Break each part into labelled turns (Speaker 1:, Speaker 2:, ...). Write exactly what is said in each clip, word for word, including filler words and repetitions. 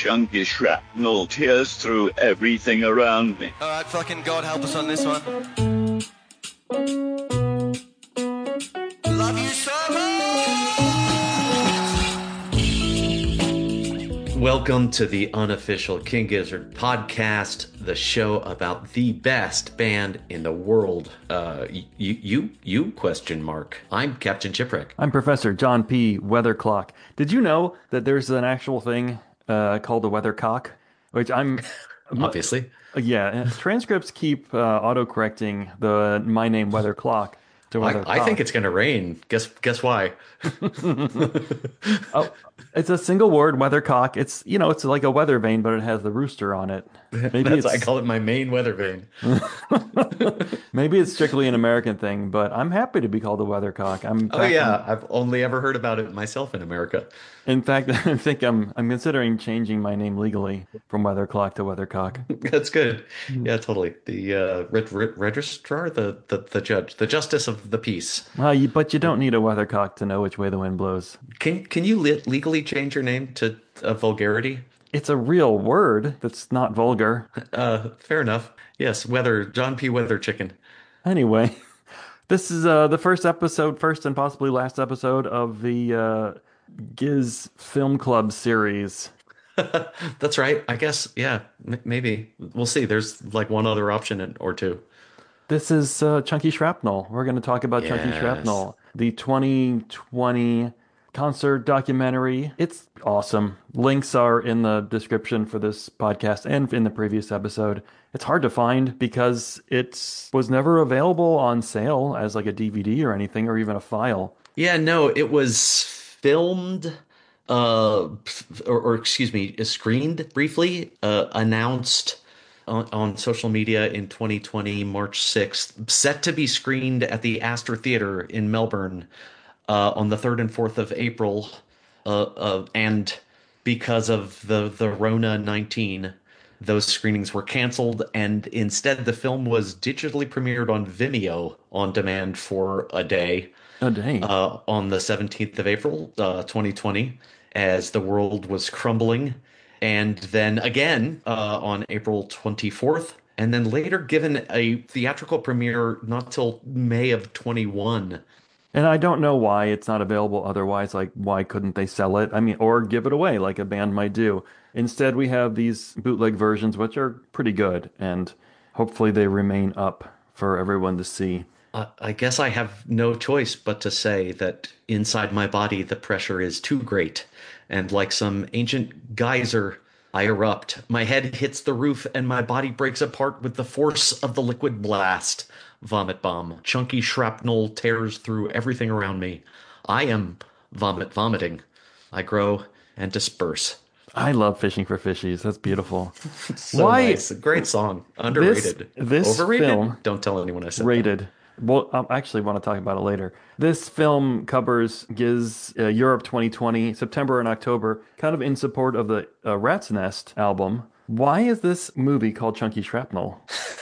Speaker 1: chunky shrapnel tears through everything around me.
Speaker 2: Alright, fucking God help us on this one. Love you so much!
Speaker 3: Welcome to the unofficial King Gizzard podcast, the show about the best band in the world. Uh, you, you, you, question mark. I'm Captain Chipwreck.
Speaker 4: I'm Professor John P. Weatherclock. Did you know that there's an actual thing uh, called a weathercock? Which I'm...
Speaker 3: Obviously.
Speaker 4: Yeah, transcripts keep uh, auto-correcting the my name Weatherclock to Weathercock.
Speaker 3: I, I think it's going to rain. Guess guess why?
Speaker 4: Oh, it's a single word, weathercock. It's, you know, it's like a weather vane, but it has the rooster on it. Maybe
Speaker 3: That's,
Speaker 4: it's,
Speaker 3: I call it my main weather vane.
Speaker 4: maybe it's strictly an American thing, but I'm happy to be called a weathercock. I'm
Speaker 3: Oh yeah, on... I've only ever heard about it myself in America.
Speaker 4: In fact, I think I'm I'm considering changing my name legally from Weatherclock to Weathercock.
Speaker 3: That's good. Yeah, totally. The uh, re- re- registrar, the, the the judge, the justice of the peace.
Speaker 4: Well, you, but you don't need a weathercock to know which way the wind blows.
Speaker 3: Can can you le- legally change your name to a vulgarity?
Speaker 4: It's a real word that's not vulgar.
Speaker 3: Uh, fair enough. Yes, Weather John P. Weather Chicken.
Speaker 4: Anyway, this is uh, the first episode, first and possibly last episode of the uh, Giz Film Club series.
Speaker 3: That's right. I guess, yeah, m- maybe. We'll see. There's like one other option in, or two.
Speaker 4: This is uh, Chunky Shrapnel. We're going to talk about
Speaker 3: Yes.
Speaker 4: Chunky Shrapnel, the twenty twenty concert documentary. It's awesome. Links are in the description for this podcast and in the previous episode. It's hard to find because it was never available on sale as like a D V D or anything, or even a file.
Speaker 3: Yeah, no, it was filmed, uh, or, or excuse me, screened briefly, uh, announced on, on social media in twenty twenty, March sixth, set to be screened at the Astor Theatre in Melbourne uh, on the third and fourth of April, uh, uh, and because of the, the Rona nineteen, those screenings were canceled, and instead the film was digitally premiered on Vimeo on demand for a day.
Speaker 4: A day.
Speaker 3: Uh, on the seventeenth of April, uh, twenty twenty, as the world was crumbling. And then again uh, on April twenty-fourth, and then later given a theatrical premiere not till May of twenty-one.
Speaker 4: And I don't know why it's not available otherwise. Like, why couldn't they sell it? I mean, or give it away like a band might do. Instead, we have these bootleg versions, which are pretty good, and hopefully they remain up for everyone to see.
Speaker 3: Uh, I guess I have no choice but to say that inside my body the pressure is too great, and like some ancient geyser, I erupt. My head hits the roof, and my body breaks apart with the force of the liquid blast. Vomit bomb. Chunky shrapnel tears through everything around me. I am vomit vomiting. I grow and disperse.
Speaker 4: I love Fishing for Fishies. That's beautiful.
Speaker 3: So
Speaker 4: Why?
Speaker 3: nice. Great song. Underrated.
Speaker 4: This, this
Speaker 3: Overrated?
Speaker 4: film...
Speaker 3: Don't tell anyone I said
Speaker 4: Rated.
Speaker 3: that.
Speaker 4: Well, I actually want to talk about it later. This film covers Giz uh, Europe twenty twenty, September and October, kind of in support of the uh, Rat's Nest album. Why is this movie called Chunky Shrapnel?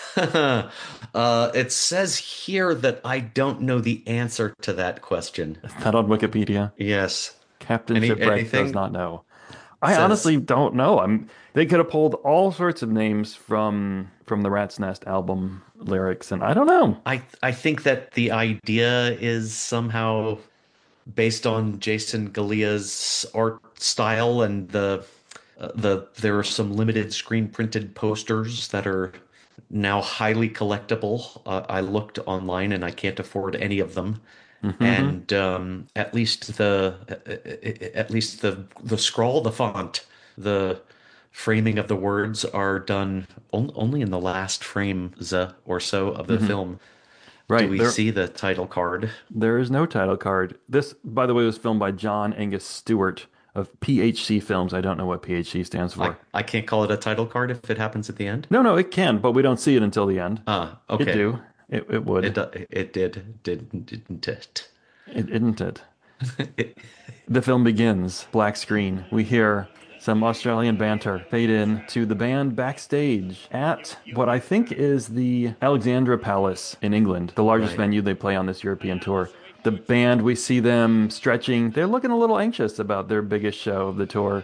Speaker 3: uh, it says here that I don't know the answer to that question.
Speaker 4: Is that on Wikipedia?
Speaker 3: Yes.
Speaker 4: Captain
Speaker 3: Any,
Speaker 4: Shipwreck
Speaker 3: anything?
Speaker 4: does not know. I
Speaker 3: Says-
Speaker 4: honestly don't know. I'm. They could have pulled all sorts of names from from the Rat's Nest album lyrics, and I don't know.
Speaker 3: I I think that the idea is somehow based on Jason Galea's art style, and the uh, the there are some limited screen printed posters that are now highly collectible. Uh, I looked online and I can't afford any of them. Mm-hmm. And um, at least the at least the the scrawl, the font, the framing of the words are done on, only in the last frame or so of the mm-hmm. film.
Speaker 4: Right.
Speaker 3: Do we
Speaker 4: there,
Speaker 3: see the title card?
Speaker 4: There is no title card. This, by the way, was filmed by John Angus Stewart of P H C Films. I don't know what P H C stands for.
Speaker 3: I, I can't call it a title card if it happens at the end?
Speaker 4: No, no, it can, but we don't see it until the end.
Speaker 3: Ah, okay.
Speaker 4: It do. It, it would.
Speaker 3: It, it did. Did, didn't it?
Speaker 4: It didn't it? it. The film begins. Black screen. We hear some Australian banter fade in to the band backstage at what I think is the Alexandra Palace in England, the largest right. venue they play on this European tour. The band, we see them stretching. They're looking a little anxious about their biggest show of the tour.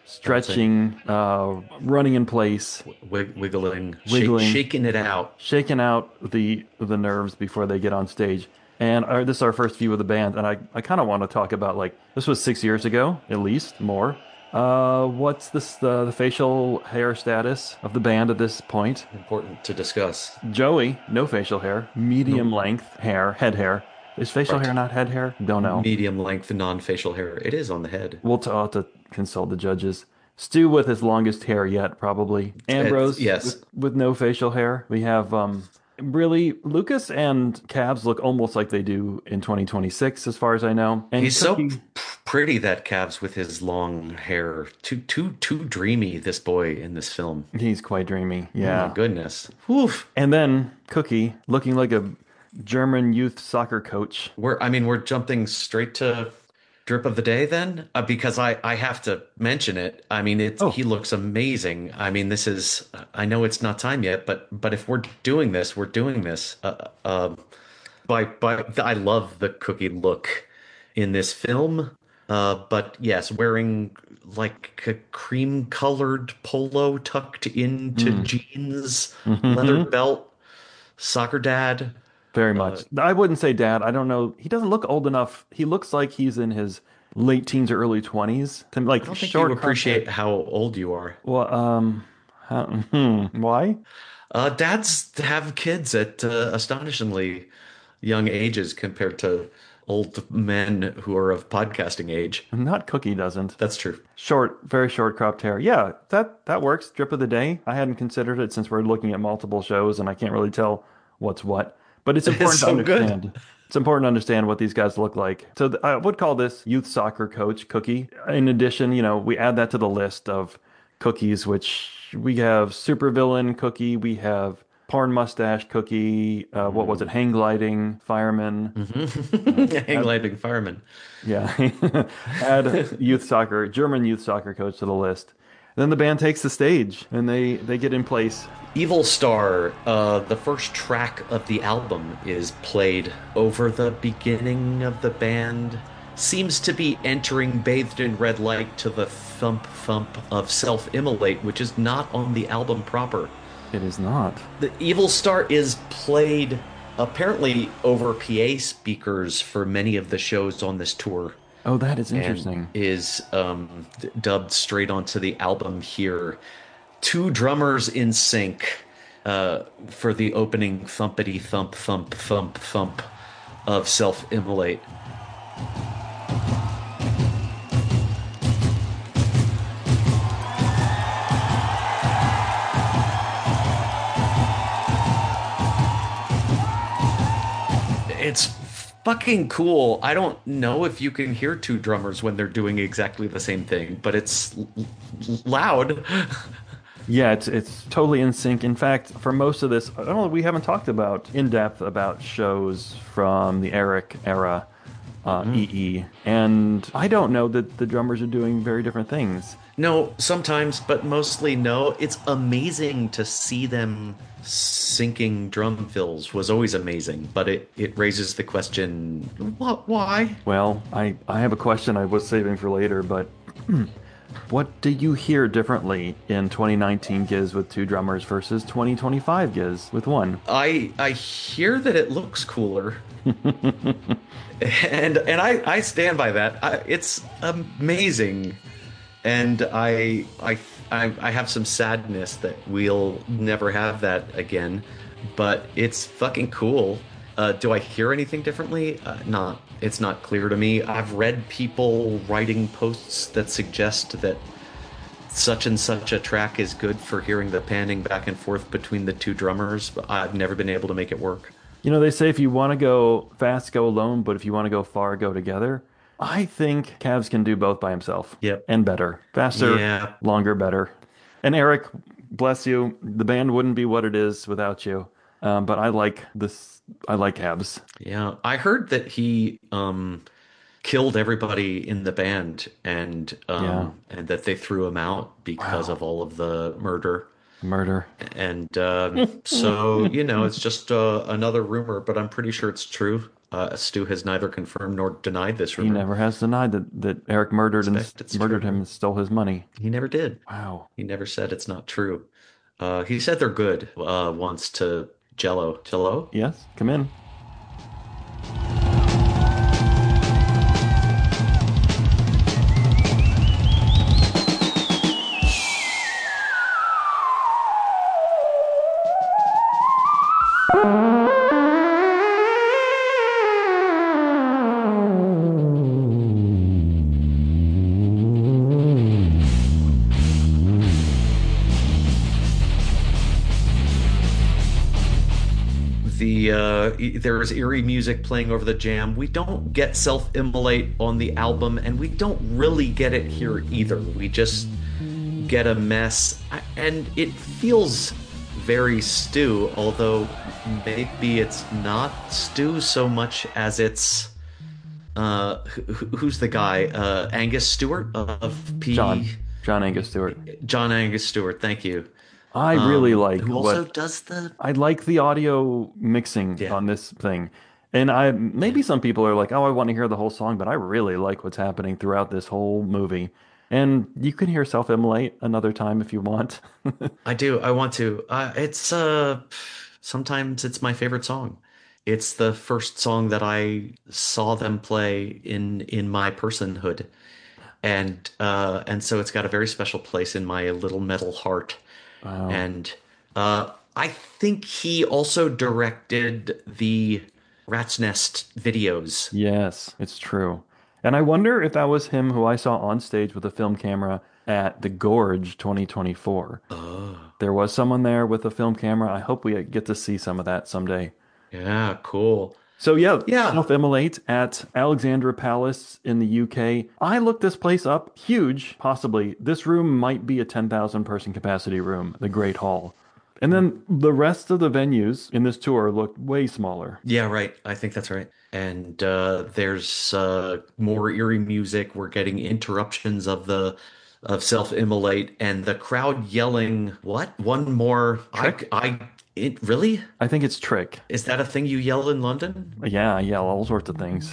Speaker 4: stretching, uh, running in place,
Speaker 3: Wig- wiggling,
Speaker 4: Wiggling.
Speaker 3: Shake, shaking it out.
Speaker 4: shaking out the the nerves before they get on stage. And our, this is our first view of the band, and I, I kind of want to talk about, like, this was six years ago, at least, more. Uh, what's this the, the facial hair status of the band at this point?
Speaker 3: Important to discuss.
Speaker 4: Joey, no facial hair, medium length hair, head hair. Is facial
Speaker 3: Right.
Speaker 4: hair not head hair? Don't know.
Speaker 3: Medium length, non-facial hair. It is on the head.
Speaker 4: We'll t- I'll have to consult the judges. Stu with his longest hair yet, probably. Ambrose,
Speaker 3: yes.
Speaker 4: with, with no facial hair. We have, um, really, Lucas and Cavs look almost like they do in twenty twenty-six, as far as I know. And
Speaker 3: He's
Speaker 4: Cookie,
Speaker 3: so p- pretty, that Cavs, with his long hair. Too, too, too dreamy, this boy in this film.
Speaker 4: he's quite dreamy.
Speaker 3: Oh
Speaker 4: Yeah.
Speaker 3: my goodness. Woof.
Speaker 4: And then Cookie, looking like a German youth soccer coach.
Speaker 3: We're, I mean, we're jumping straight to drip of the day then, uh, because I, I have to mention it. I mean, it's,
Speaker 4: Oh.
Speaker 3: he looks amazing. I mean, this is, I know it's not time yet, but, but if we're doing this, we're doing this. Uh, uh, by, by, I love the Cookie look in this film. Uh, but yes, wearing like a cream colored polo tucked into jeans, leather belt, soccer dad.
Speaker 4: Very much. I wouldn't say dad. I don't know. He doesn't look old enough. He looks like he's in his late teens or early twenties. To, like,
Speaker 3: I don't think
Speaker 4: short
Speaker 3: you appreciate how old you are.
Speaker 4: Well, um, how, hmm, why?
Speaker 3: Uh, dads have kids at uh, astonishingly young ages compared to old men who are of podcasting age.
Speaker 4: Not Cookie doesn't.
Speaker 3: That's true.
Speaker 4: Short, very short cropped hair. Yeah, that that works. Drip of the day. I hadn't considered it since we're looking at multiple shows and I can't really tell what's what. But it's important
Speaker 3: so
Speaker 4: to
Speaker 3: good.
Speaker 4: understand. It's important to understand what these guys look like. So th- I would call this youth soccer coach Cookie. In addition, you know, we add that to the list of cookies, which we have supervillain Cookie, we have porn mustache Cookie, uh, what was it, hang gliding fireman.
Speaker 3: Hang gliding fireman.
Speaker 4: Yeah. Add youth soccer, German youth soccer coach to the list. Then the band takes the stage and they, they get in place.
Speaker 3: Evil Star, uh, the first track of the album, is played over the beginning of the band. Seems to be entering Bathed in Red Light to the thump thump of Self-Immolate, which is not on the album proper.
Speaker 4: It is not.
Speaker 3: The Evil Star is played apparently over P A speakers for many of the shows on this tour.
Speaker 4: Oh, that is
Speaker 3: and
Speaker 4: interesting.
Speaker 3: is um, d- dubbed straight onto the album here. Two drummers in sync uh, for the opening thumpity thump thump thump thump of Self-Immolate. It's fucking cool. I don't know if you can hear two drummers when they're doing exactly the same thing, but it's l- l- loud.
Speaker 4: Yeah, it's it's totally in sync. In fact, for most of this, I don't know, we haven't talked about in depth about shows from the Eric era, uh, E E, and I don't know that the drummers are doing very different things.
Speaker 3: No, sometimes, but mostly no. It's amazing to see them syncing drum fills. Was always amazing, but it, it raises the question, what? Why?
Speaker 4: Well, I I have a question I was saving for later, but what do you hear differently in twenty nineteen Giz with two drummers versus twenty twenty-five Giz with one?
Speaker 3: I I hear that it looks cooler. and and I, I stand by that. I, it's amazing. And I, I I I have some sadness that we'll never have that again, but it's fucking cool. Uh, do I hear anything differently? Uh, not. It's not clear to me. I've read people writing posts that suggest that such and such a track is good for hearing the panning back and forth between the two drummers, but I've never been able to make it work.
Speaker 4: You know, they say if you want to go fast, go alone, but if you want to go far, go together. I think Cavs can do both by himself.
Speaker 3: Yep.
Speaker 4: And better. Faster,
Speaker 3: Yeah.
Speaker 4: longer, better. And Eric, bless you, the band wouldn't be what it is without you. Um, but I like this. I like Cavs.
Speaker 3: Yeah, I heard that he um, killed everybody in the band, and um,
Speaker 4: Yeah.
Speaker 3: and that they threw him out because
Speaker 4: Wow.
Speaker 3: of all of the murder.
Speaker 4: Murder.
Speaker 3: And um, so, you know, it's just uh, another rumor, but I'm pretty sure it's true. Uh, Stu has neither confirmed nor denied this
Speaker 4: He
Speaker 3: rumor.
Speaker 4: never has denied that, that Eric murdered and
Speaker 3: Expect it's
Speaker 4: murdered
Speaker 3: true.
Speaker 4: him and stole his money.
Speaker 3: He never did.
Speaker 4: Wow.
Speaker 3: He never said it's not true. Uh, he said they're good uh, once to Jello. Jello?
Speaker 4: Yes, come in.
Speaker 3: The uh, e- there is eerie music playing over the jam. We don't get self-immolate on the album, and we don't really get it here either. We just get a mess, I- and it feels very Stu, although maybe it's not Stu so much as it's uh, wh- who's the guy? Uh, Angus Stewart of P.
Speaker 4: John. John Angus Stewart.
Speaker 3: John Angus Stewart. Thank you.
Speaker 4: I really
Speaker 3: Um,
Speaker 4: like
Speaker 3: who also
Speaker 4: what
Speaker 3: does the
Speaker 4: I like the audio mixing
Speaker 3: Yeah.
Speaker 4: on this thing. And I maybe some people are like, "Oh, I want to hear the whole song," but I really like what's happening throughout this whole movie. And you can hear Self-Immolate another time if you want.
Speaker 3: I do. I want to. Uh, it's uh, sometimes it's my favorite song. It's the first song that I saw them play in in my personhood, and uh, and so it's got a very special place in my little metal heart.
Speaker 4: Wow.
Speaker 3: And uh, I think he also directed the Rat's Nest videos.
Speaker 4: Yes, it's true. And I wonder if that was him who I saw on stage with a film camera at the Gorge twenty twenty-four.
Speaker 3: Oh,
Speaker 4: There was someone there with a film camera. I hope we get to see some of that someday.
Speaker 3: yeah, cool.
Speaker 4: So yeah,
Speaker 3: Yeah.
Speaker 4: Self-Immolate at Alexandra Palace in the U K. I looked this place up. Huge, possibly. This room might be a ten thousand person capacity room, the Great Hall. And then the rest of the venues in this tour looked way smaller.
Speaker 3: Yeah, right. I think that's right. And uh, there's uh, more eerie music. We're getting interruptions of the of self-immolate and the crowd yelling, "What? One more?
Speaker 4: Trick?
Speaker 3: I, I, it really?
Speaker 4: I think it's Trick.
Speaker 3: Is that a thing you yell in London?"
Speaker 4: Yeah, yeah, all sorts of things.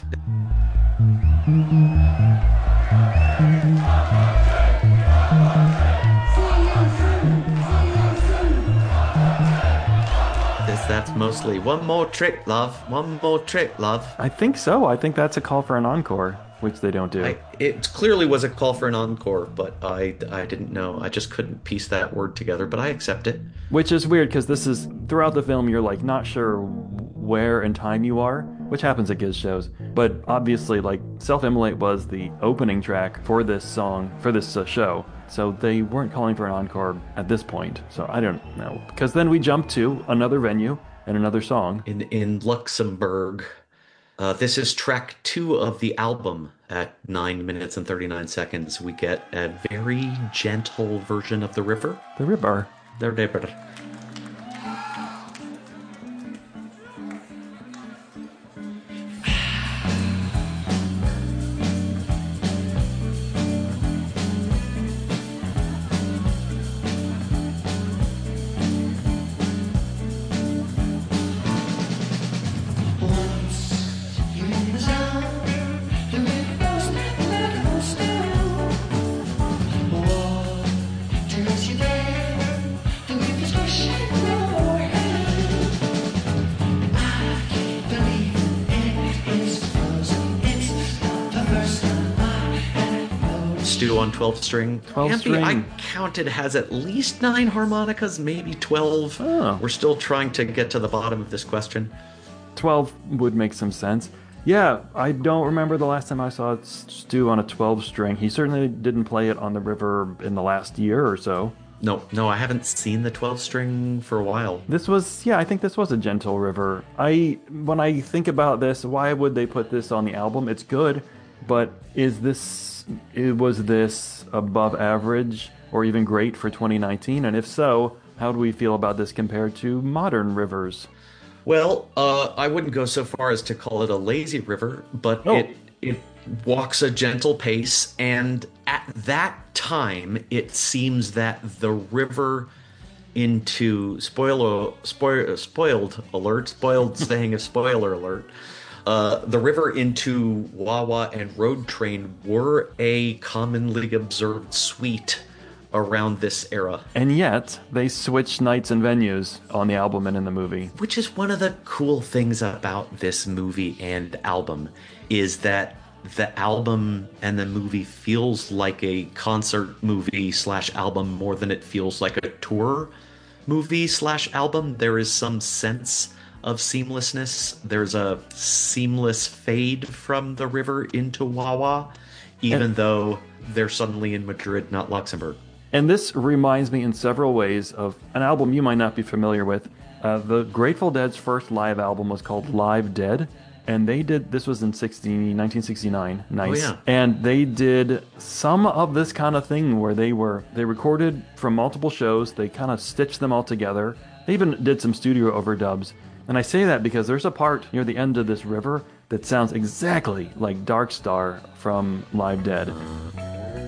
Speaker 3: Is that mostly one more trick, love? One more trick, love.
Speaker 4: I think so. I think that's a call for an encore, which they don't do.
Speaker 3: I, it clearly was a call for an encore, but I, I didn't know. I just couldn't piece that word together, but I accept it.
Speaker 4: Which is weird because this is throughout the film, you're like not sure where in time you are, which happens at Giz shows. But obviously, like Self-Immolate was the opening track for this song, for this uh, show. So they weren't calling for an encore at this point. So I don't know. Because then we jump to another venue and another song.
Speaker 3: In in Luxembourg. Uh, this is track two of the album. At nine minutes and thirty-nine seconds, we get a very gentle version of the river.
Speaker 4: The River.
Speaker 3: The river. Stu on twelve string.
Speaker 4: twelve
Speaker 3: Ampy,
Speaker 4: string.
Speaker 3: I counted, has at least nine harmonicas, maybe twelve.
Speaker 4: Oh.
Speaker 3: We're still trying to get to the bottom of this question.
Speaker 4: twelve would make some sense. Yeah, I don't remember the last time I saw Stu on a twelve string. He certainly didn't play it on the river in the last year or so.
Speaker 3: No, no, I haven't seen the twelve string for a while.
Speaker 4: This was, yeah, I think this was a gentle river. I, when I think about this, why would they put this on the album? It's good, but is this, it was this above average or even great for twenty nineteen? And if so, how do we feel about this compared to modern rivers?
Speaker 3: Well, uh, I wouldn't go so far as to call it a lazy river, but
Speaker 4: Oh.
Speaker 3: it it walks a gentle pace, and at that time, it seems that the river into spoiler spoil, spoiled alert, spoiled saying a spoiler alert. Uh, the river into Wawa and Road Train were a commonly observed suite around this era.
Speaker 4: And yet, they switched nights and venues on the album and in the movie.
Speaker 3: Which is one of the cool things about this movie and album, is that the album and the movie feels like a concert movie slash album more than it feels like a tour movie slash album. There is some sense of seamlessness. There's a seamless fade from the river into Wawa, even
Speaker 4: and,
Speaker 3: though they're suddenly in Madrid, not Luxembourg.
Speaker 4: And this reminds me in several ways of an album you might not be familiar with. Uh, the Grateful Dead's first live album was called Live Dead. And they did, this was in nineteen sixty-nine, nice.
Speaker 3: Oh, yeah.
Speaker 4: And they did some of this kind of thing where they were, they recorded from multiple shows, they kind of stitched them all together. They even did some studio overdubs. And I say that because there's a part near the end of this river that sounds exactly like Dark Star from Live Dead. Uh.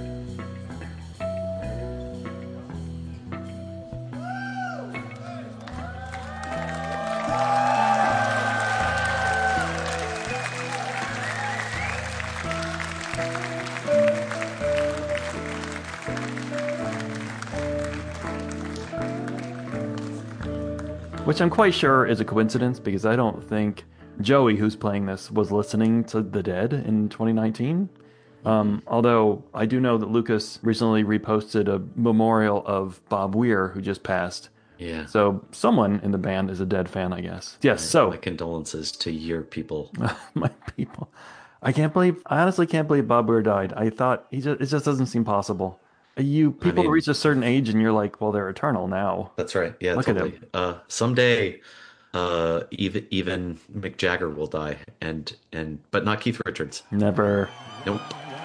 Speaker 4: Which I'm quite sure is a coincidence because I don't think Joey, who's playing this, was listening to The Dead in twenty nineteen. Um, although I do know that Lucas recently reposted a memorial of Bob Weir, who just passed.
Speaker 3: Yeah.
Speaker 4: So someone in the band is a Dead fan, I guess. Yes,
Speaker 3: my,
Speaker 4: so...
Speaker 3: My condolences to your people.
Speaker 4: My people. I can't believe... I honestly can't believe Bob Weir died. I thought... he just, it just doesn't seem possible. You people I mean, reach a certain age and you're like, well, they're eternal now.
Speaker 3: That's right. Yeah,
Speaker 4: Look
Speaker 3: totally.
Speaker 4: At him.
Speaker 3: Uh, someday, uh, even even Mick Jagger will die, and and but not Keith Richards.
Speaker 4: Never.
Speaker 3: Nope.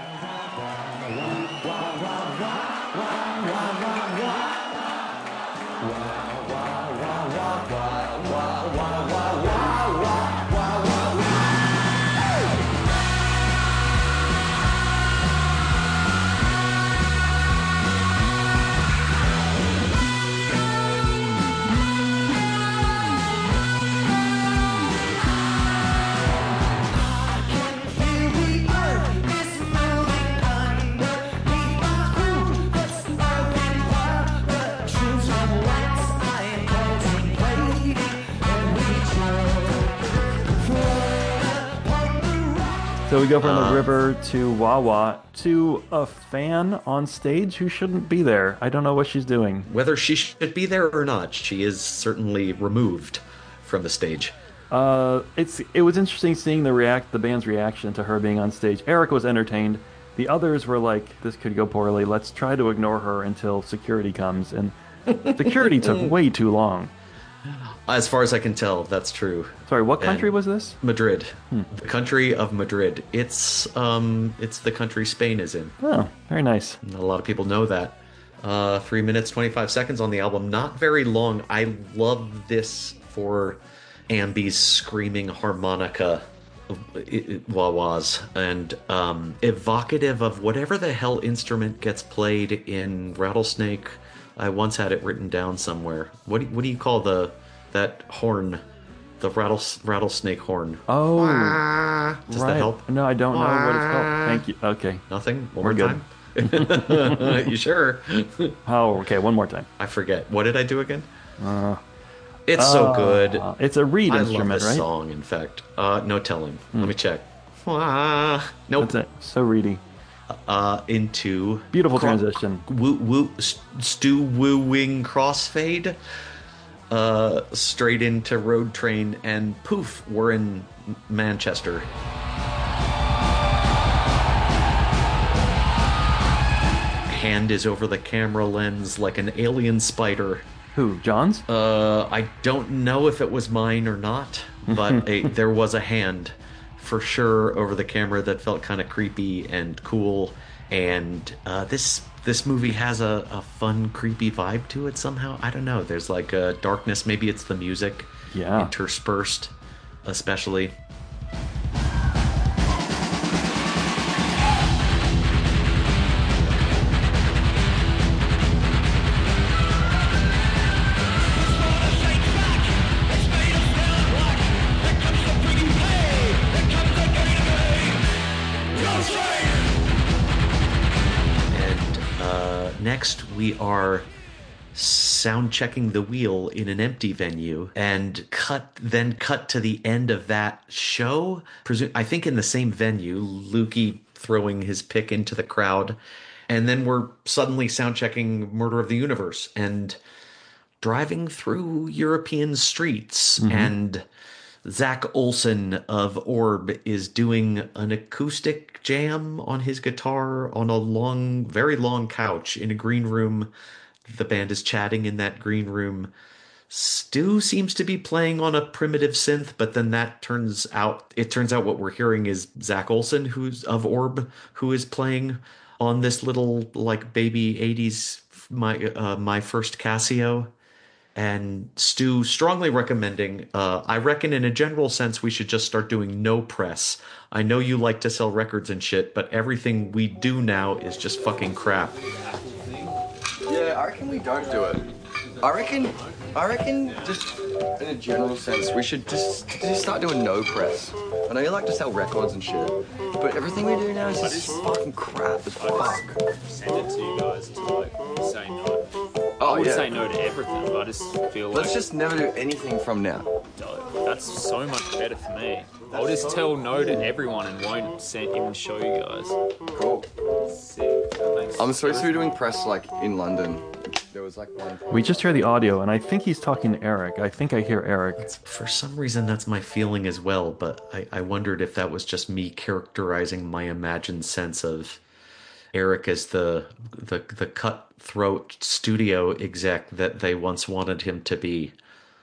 Speaker 4: So we go from
Speaker 3: uh,
Speaker 4: the river to Wawa to a fan on stage who shouldn't be there. I don't know what she's doing.
Speaker 3: Whether she should be there or not, she is certainly removed from the stage.
Speaker 4: Uh, it's it was interesting seeing the react the band's reaction to her being on stage. Eric was entertained. The others were like, "This could go poorly. Let's try to ignore her until security comes." And security took way too long.
Speaker 3: As far as I can tell, that's true.
Speaker 4: Sorry, what country
Speaker 3: and
Speaker 4: was this?
Speaker 3: Madrid.
Speaker 4: Hmm.
Speaker 3: The country of Madrid. It's um, it's the country Spain is in.
Speaker 4: Oh, very nice.
Speaker 3: Not a lot of people know that. Uh, three minutes, twenty-five seconds on the album. Not very long. I love this for Ambi's screaming harmonica wah-wahs, and um, evocative of whatever the hell instrument gets played in Rattlesnake. I once had it written down somewhere. What do, what do you call the that horn? The rattle, rattlesnake horn.
Speaker 4: Oh,
Speaker 3: Wah. Does
Speaker 4: right.
Speaker 3: that help?
Speaker 4: No, I don't know
Speaker 3: Wah.
Speaker 4: what it's called. Thank you. Okay.
Speaker 3: Nothing? One
Speaker 4: We're
Speaker 3: more
Speaker 4: good.
Speaker 3: time? You sure?
Speaker 4: Oh, okay. One more time.
Speaker 3: I forget. What did I do again?
Speaker 4: Uh,
Speaker 3: it's
Speaker 4: uh,
Speaker 3: so good.
Speaker 4: It's a reed
Speaker 3: I
Speaker 4: instrument,
Speaker 3: love this
Speaker 4: right?
Speaker 3: song, in fact. Uh, no telling.
Speaker 4: Hmm.
Speaker 3: Let me check. Wah. Nope.
Speaker 4: That's it. So reedy.
Speaker 3: Uh, into
Speaker 4: Beautiful
Speaker 3: cro-
Speaker 4: transition.
Speaker 3: Woo woo stew wooing crossfade. Uh, straight into Road Train, and poof, we're in Manchester. Hand is over the camera lens like an alien spider.
Speaker 4: Who? John's?
Speaker 3: Uh, I don't know if it was mine or not, but a, there was a hand for sure over the camera that felt kind of creepy and cool. And uh, this this movie has a, a fun, creepy vibe to it somehow. I don't know. There's like a darkness. Maybe it's the music
Speaker 4: Yeah.
Speaker 3: interspersed, especially. next we are sound checking the wheel in an empty venue, and cut then cut to the end of that show. Presu- I think in the same venue, Lukey throwing his pick into the crowd, and then we're suddenly sound checking Murder of the Universe and driving through European streets, mm-hmm. and Zach Olson of Orb is doing an acoustic jam on his guitar on a long, very long couch in a green room. The band is chatting in that green room. Stu seems to be playing on a primitive synth, but then that turns out, it turns out what we're hearing is Zach Olson, who's of Orb, who is playing on this little like baby eighties my uh, my first Casio. And Stu strongly recommending, uh, I reckon in a general sense, we should just start doing no press. I know you like to sell records and shit, but everything we do now is just fucking crap.
Speaker 5: Yeah, I reckon we don't do it. I reckon, I reckon just in a general sense, we should just, just start doing no press. I know you like to sell records and shit, but everything we do now is just fucking crap as fuck.
Speaker 6: Send it to you guys to like say no.
Speaker 5: Oh,
Speaker 6: I would
Speaker 5: yeah.
Speaker 6: say no to everything, but I just feel like...
Speaker 5: Let's just never do anything from now.
Speaker 6: That's so much better for me. I'll just tell no to everyone and won't send, even show you guys.
Speaker 5: Cool.
Speaker 6: Sick. That makes
Speaker 5: I'm supposed to be doing press like in London. There was like one...
Speaker 4: We just hear the audio, and I think he's talking to Eric. I think I hear Eric.
Speaker 3: For some reason, that's my feeling as well, but I, I wondered if that was just me characterizing my imagined sense of Eric as the the the cutthroat studio exec that they once wanted him to be.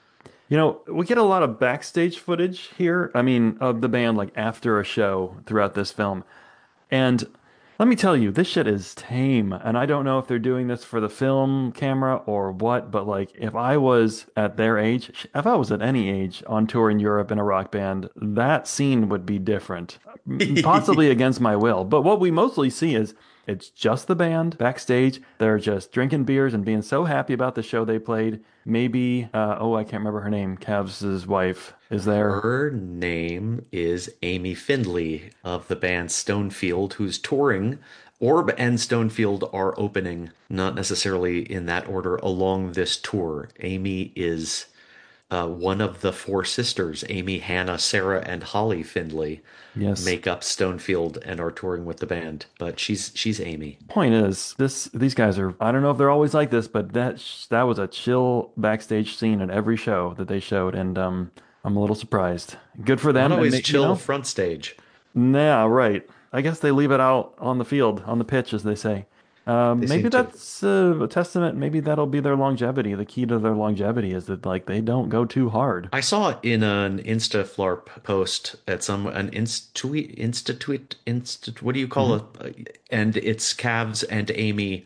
Speaker 4: You know, we get a lot of backstage footage here. I mean, of the band like after a show throughout this film. And let me tell you, this shit is tame. And I don't know if they're doing this for the film camera or what, but like if I was at their age, if I was at any age on tour in Europe in a rock band, that scene would be different. Possibly against my will. But what we mostly see is it's just the band backstage. They're just drinking beers and being so happy about the show they played. Maybe, uh, oh, I can't remember her name. Cavs' wife is there.
Speaker 3: Her name is Amy Findley of the band Stonefield, who's touring. Orb and Stonefield are opening, not necessarily in that order, along this tour. Amy is uh, one of the four sisters. Amy, Hannah, Sarah, and Holly Findley yes. make up Stonefield and are touring with the band. But she's she's Amy.
Speaker 4: Point is, this these guys are, I don't know if they're always like this, but that that was a chill backstage scene at every show that they showed, and um, I'm a little surprised. Good for them.
Speaker 3: Not always
Speaker 4: and,
Speaker 3: chill
Speaker 4: you know,
Speaker 3: front stage.
Speaker 4: Yeah, right. I guess they leave it out on the field, on the pitch, as they say. Um,
Speaker 3: They
Speaker 4: maybe
Speaker 3: seem to.
Speaker 4: that's uh, a testament. Maybe that'll be their longevity. The key to their longevity is that like they don't go too hard.
Speaker 3: I saw it in an Instaflarp post at some an Insta-tweet, Insta-tweet, Insta, what do you call
Speaker 4: Mm-hmm.
Speaker 3: it? And it's Cavs and Amy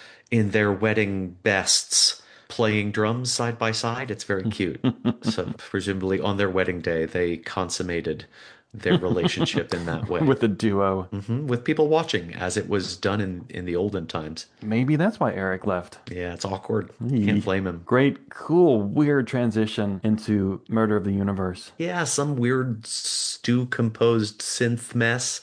Speaker 3: in their wedding bests playing drums side by side. It's very cute. So presumably on their wedding day, they consummated their relationship in that way.
Speaker 4: With the duo.
Speaker 3: hmm With people watching, as it was done in, in the olden times.
Speaker 4: Maybe that's why Eric left.
Speaker 3: Yeah, it's awkward. Can't blame him.
Speaker 4: Great, cool, weird transition into Murder of the Universe.
Speaker 3: Yeah, some weird stew-composed synth mess.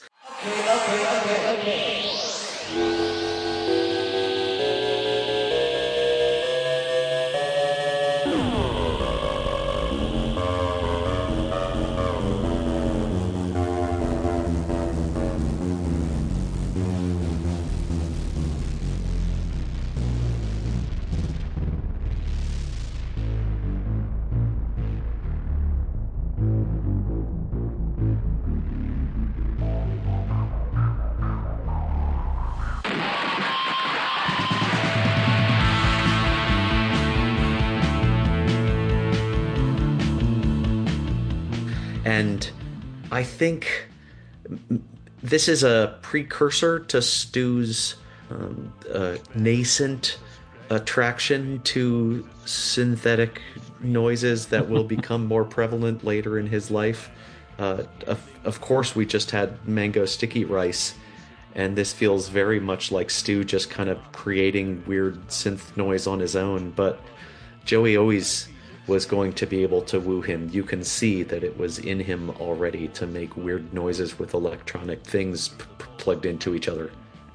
Speaker 3: And I think this is a precursor to Stu's um, uh, nascent attraction to synthetic noises that will become more prevalent later in his life. Uh, of, of course, we just had Mango Sticky Rice, and this feels very much like Stu just kind of creating weird synth noise on his own, but Joey always was going to be able to woo him. You can see that it was in him already to make weird noises with electronic things p- p- plugged into each other.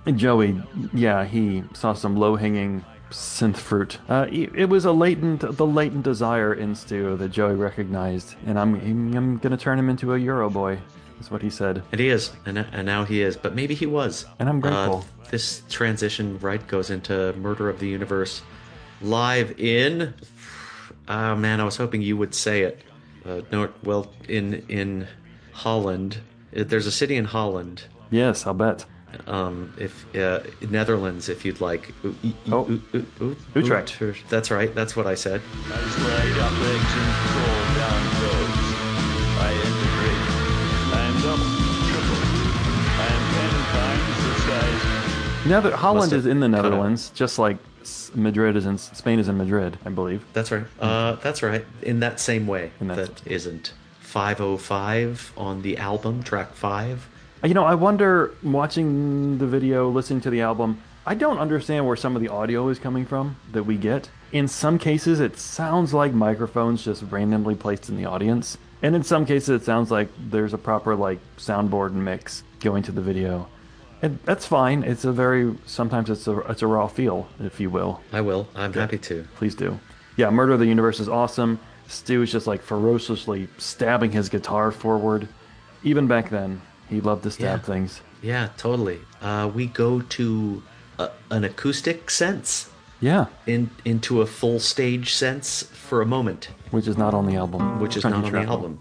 Speaker 4: And Joey, yeah, he saw some low-hanging synth fruit. Uh, it it was a latent, the latent desire in Stu that Joey recognized, and I'm, I'm gonna turn him into a Euro boy. That's what he said,
Speaker 3: And he is, and, and now he is, but maybe he was.
Speaker 4: and I'm grateful.
Speaker 3: Uh, this transition, right, goes into Murder of the Universe live in. Oh man, I was hoping you would say it. Uh, no, well, in in Holland. Uh, There's a city in Holland.
Speaker 4: Yes, I'll bet.
Speaker 3: Um, if uh, Netherlands, if you'd like. U- u-
Speaker 4: Oh.
Speaker 3: u- u- u-
Speaker 4: Utrecht.
Speaker 3: Ut- That's right. That's what I said.
Speaker 1: As light up legs and crawl down roads, I integrate. I am double, triple. I am ten times the size.
Speaker 4: Nether- Holland
Speaker 3: have
Speaker 4: is in the
Speaker 3: cut out.
Speaker 4: Netherlands, just like S- Madrid is in Spain is in Madrid, I believe.
Speaker 3: That's right. Uh, that's right. In that same way.
Speaker 4: In that
Speaker 3: that isn't. five oh five on the album, track five.
Speaker 4: You know, I wonder, watching the video, listening to the album, I don't understand where some of the audio is coming from that we get. In some cases, it sounds like microphones just randomly placed in the audience. And in some cases, it sounds like there's a proper, like, soundboard mix going to the video. And that's fine. It's a very, sometimes it's a, it's a raw feel, if you will.
Speaker 3: I will. I'm happy to.
Speaker 4: Please do. Yeah, Murder of the Universe is awesome. Stu is just, like, ferociously stabbing his guitar forward. Even back then, he loved to stab
Speaker 3: Yeah.
Speaker 4: things.
Speaker 3: Yeah, totally. Uh, we go to a, an acoustic sense,
Speaker 4: Yeah.
Speaker 3: in into a full stage sense for a moment,
Speaker 4: Which is not on the album.
Speaker 3: which is
Speaker 4: Chunky
Speaker 3: not on the
Speaker 4: Travel.
Speaker 3: album.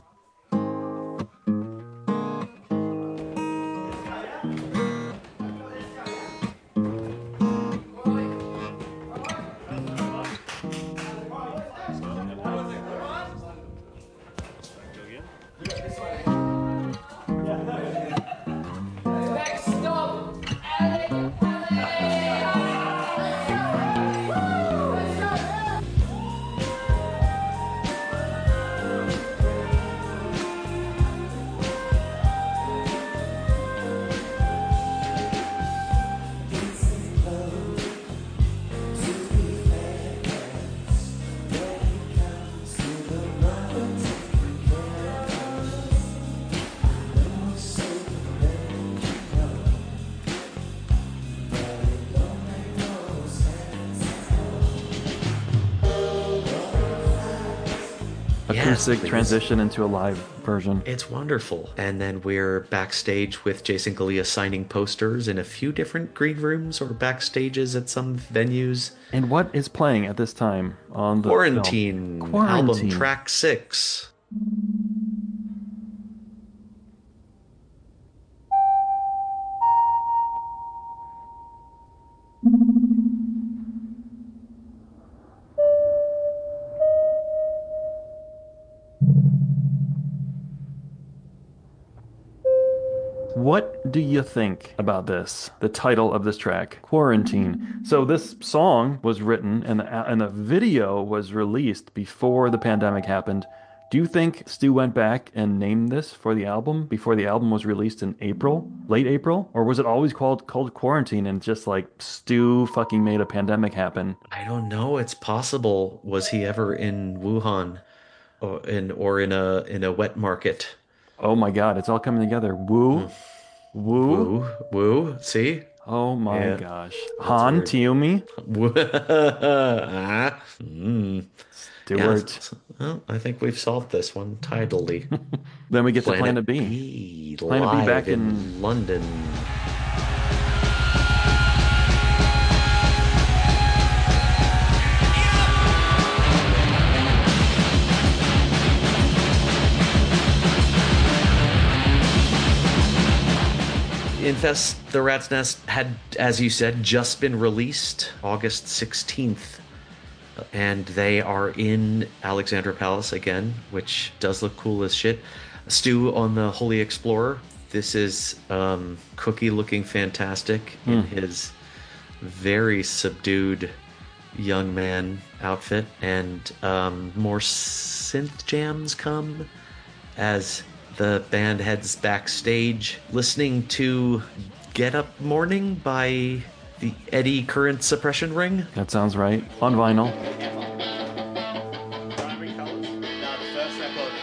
Speaker 4: Acoustic
Speaker 3: please.
Speaker 4: transition into a live version.
Speaker 3: It's wonderful. And then we're backstage with Jason Galea signing posters in a few different green rooms or backstages at some venues.
Speaker 4: And what is playing at this time on the
Speaker 3: Quarantine,
Speaker 4: film? Quarantine.
Speaker 3: album track six.
Speaker 4: What do you think about this? The title of this track, Quarantine. So this song was written and the, and the video was released before the pandemic happened. Do you think Stu went back and named this for the album before the album was released in April, late April? Or was it always called called Quarantine and just like Stu fucking made a pandemic happen?
Speaker 3: I don't know. It's possible. Was he ever in Wuhan, or in or in a in a wet market?
Speaker 4: Oh my god, it's all coming together. Woo. Woo.
Speaker 3: Woo, woo. See,
Speaker 4: Oh my
Speaker 3: Yeah.
Speaker 4: gosh. Han
Speaker 3: weird.
Speaker 4: Tiumi.
Speaker 3: Woo. Ah. Mm.
Speaker 4: Do
Speaker 3: Yeah,
Speaker 4: it.
Speaker 3: s- well, I think we've solved this one tidily.
Speaker 4: Then we get to
Speaker 3: Planet
Speaker 4: Planet B.
Speaker 3: B,
Speaker 4: Planet B
Speaker 3: live
Speaker 4: back
Speaker 3: in,
Speaker 4: in-
Speaker 3: London. Infest the Rat's Nest had, as you said, just been released August sixteenth. And they are in Alexandra Palace again, which does look cool as shit. Stu on the Holy Explorer. This is um, Cookie looking fantastic in his very subdued young man outfit. And um, more synth jams come as the band heads backstage, listening to Get Up Morning by the Eddie Current Suppression Ring.
Speaker 4: That sounds right. On vinyl.
Speaker 6: Primary colours? No, the first record.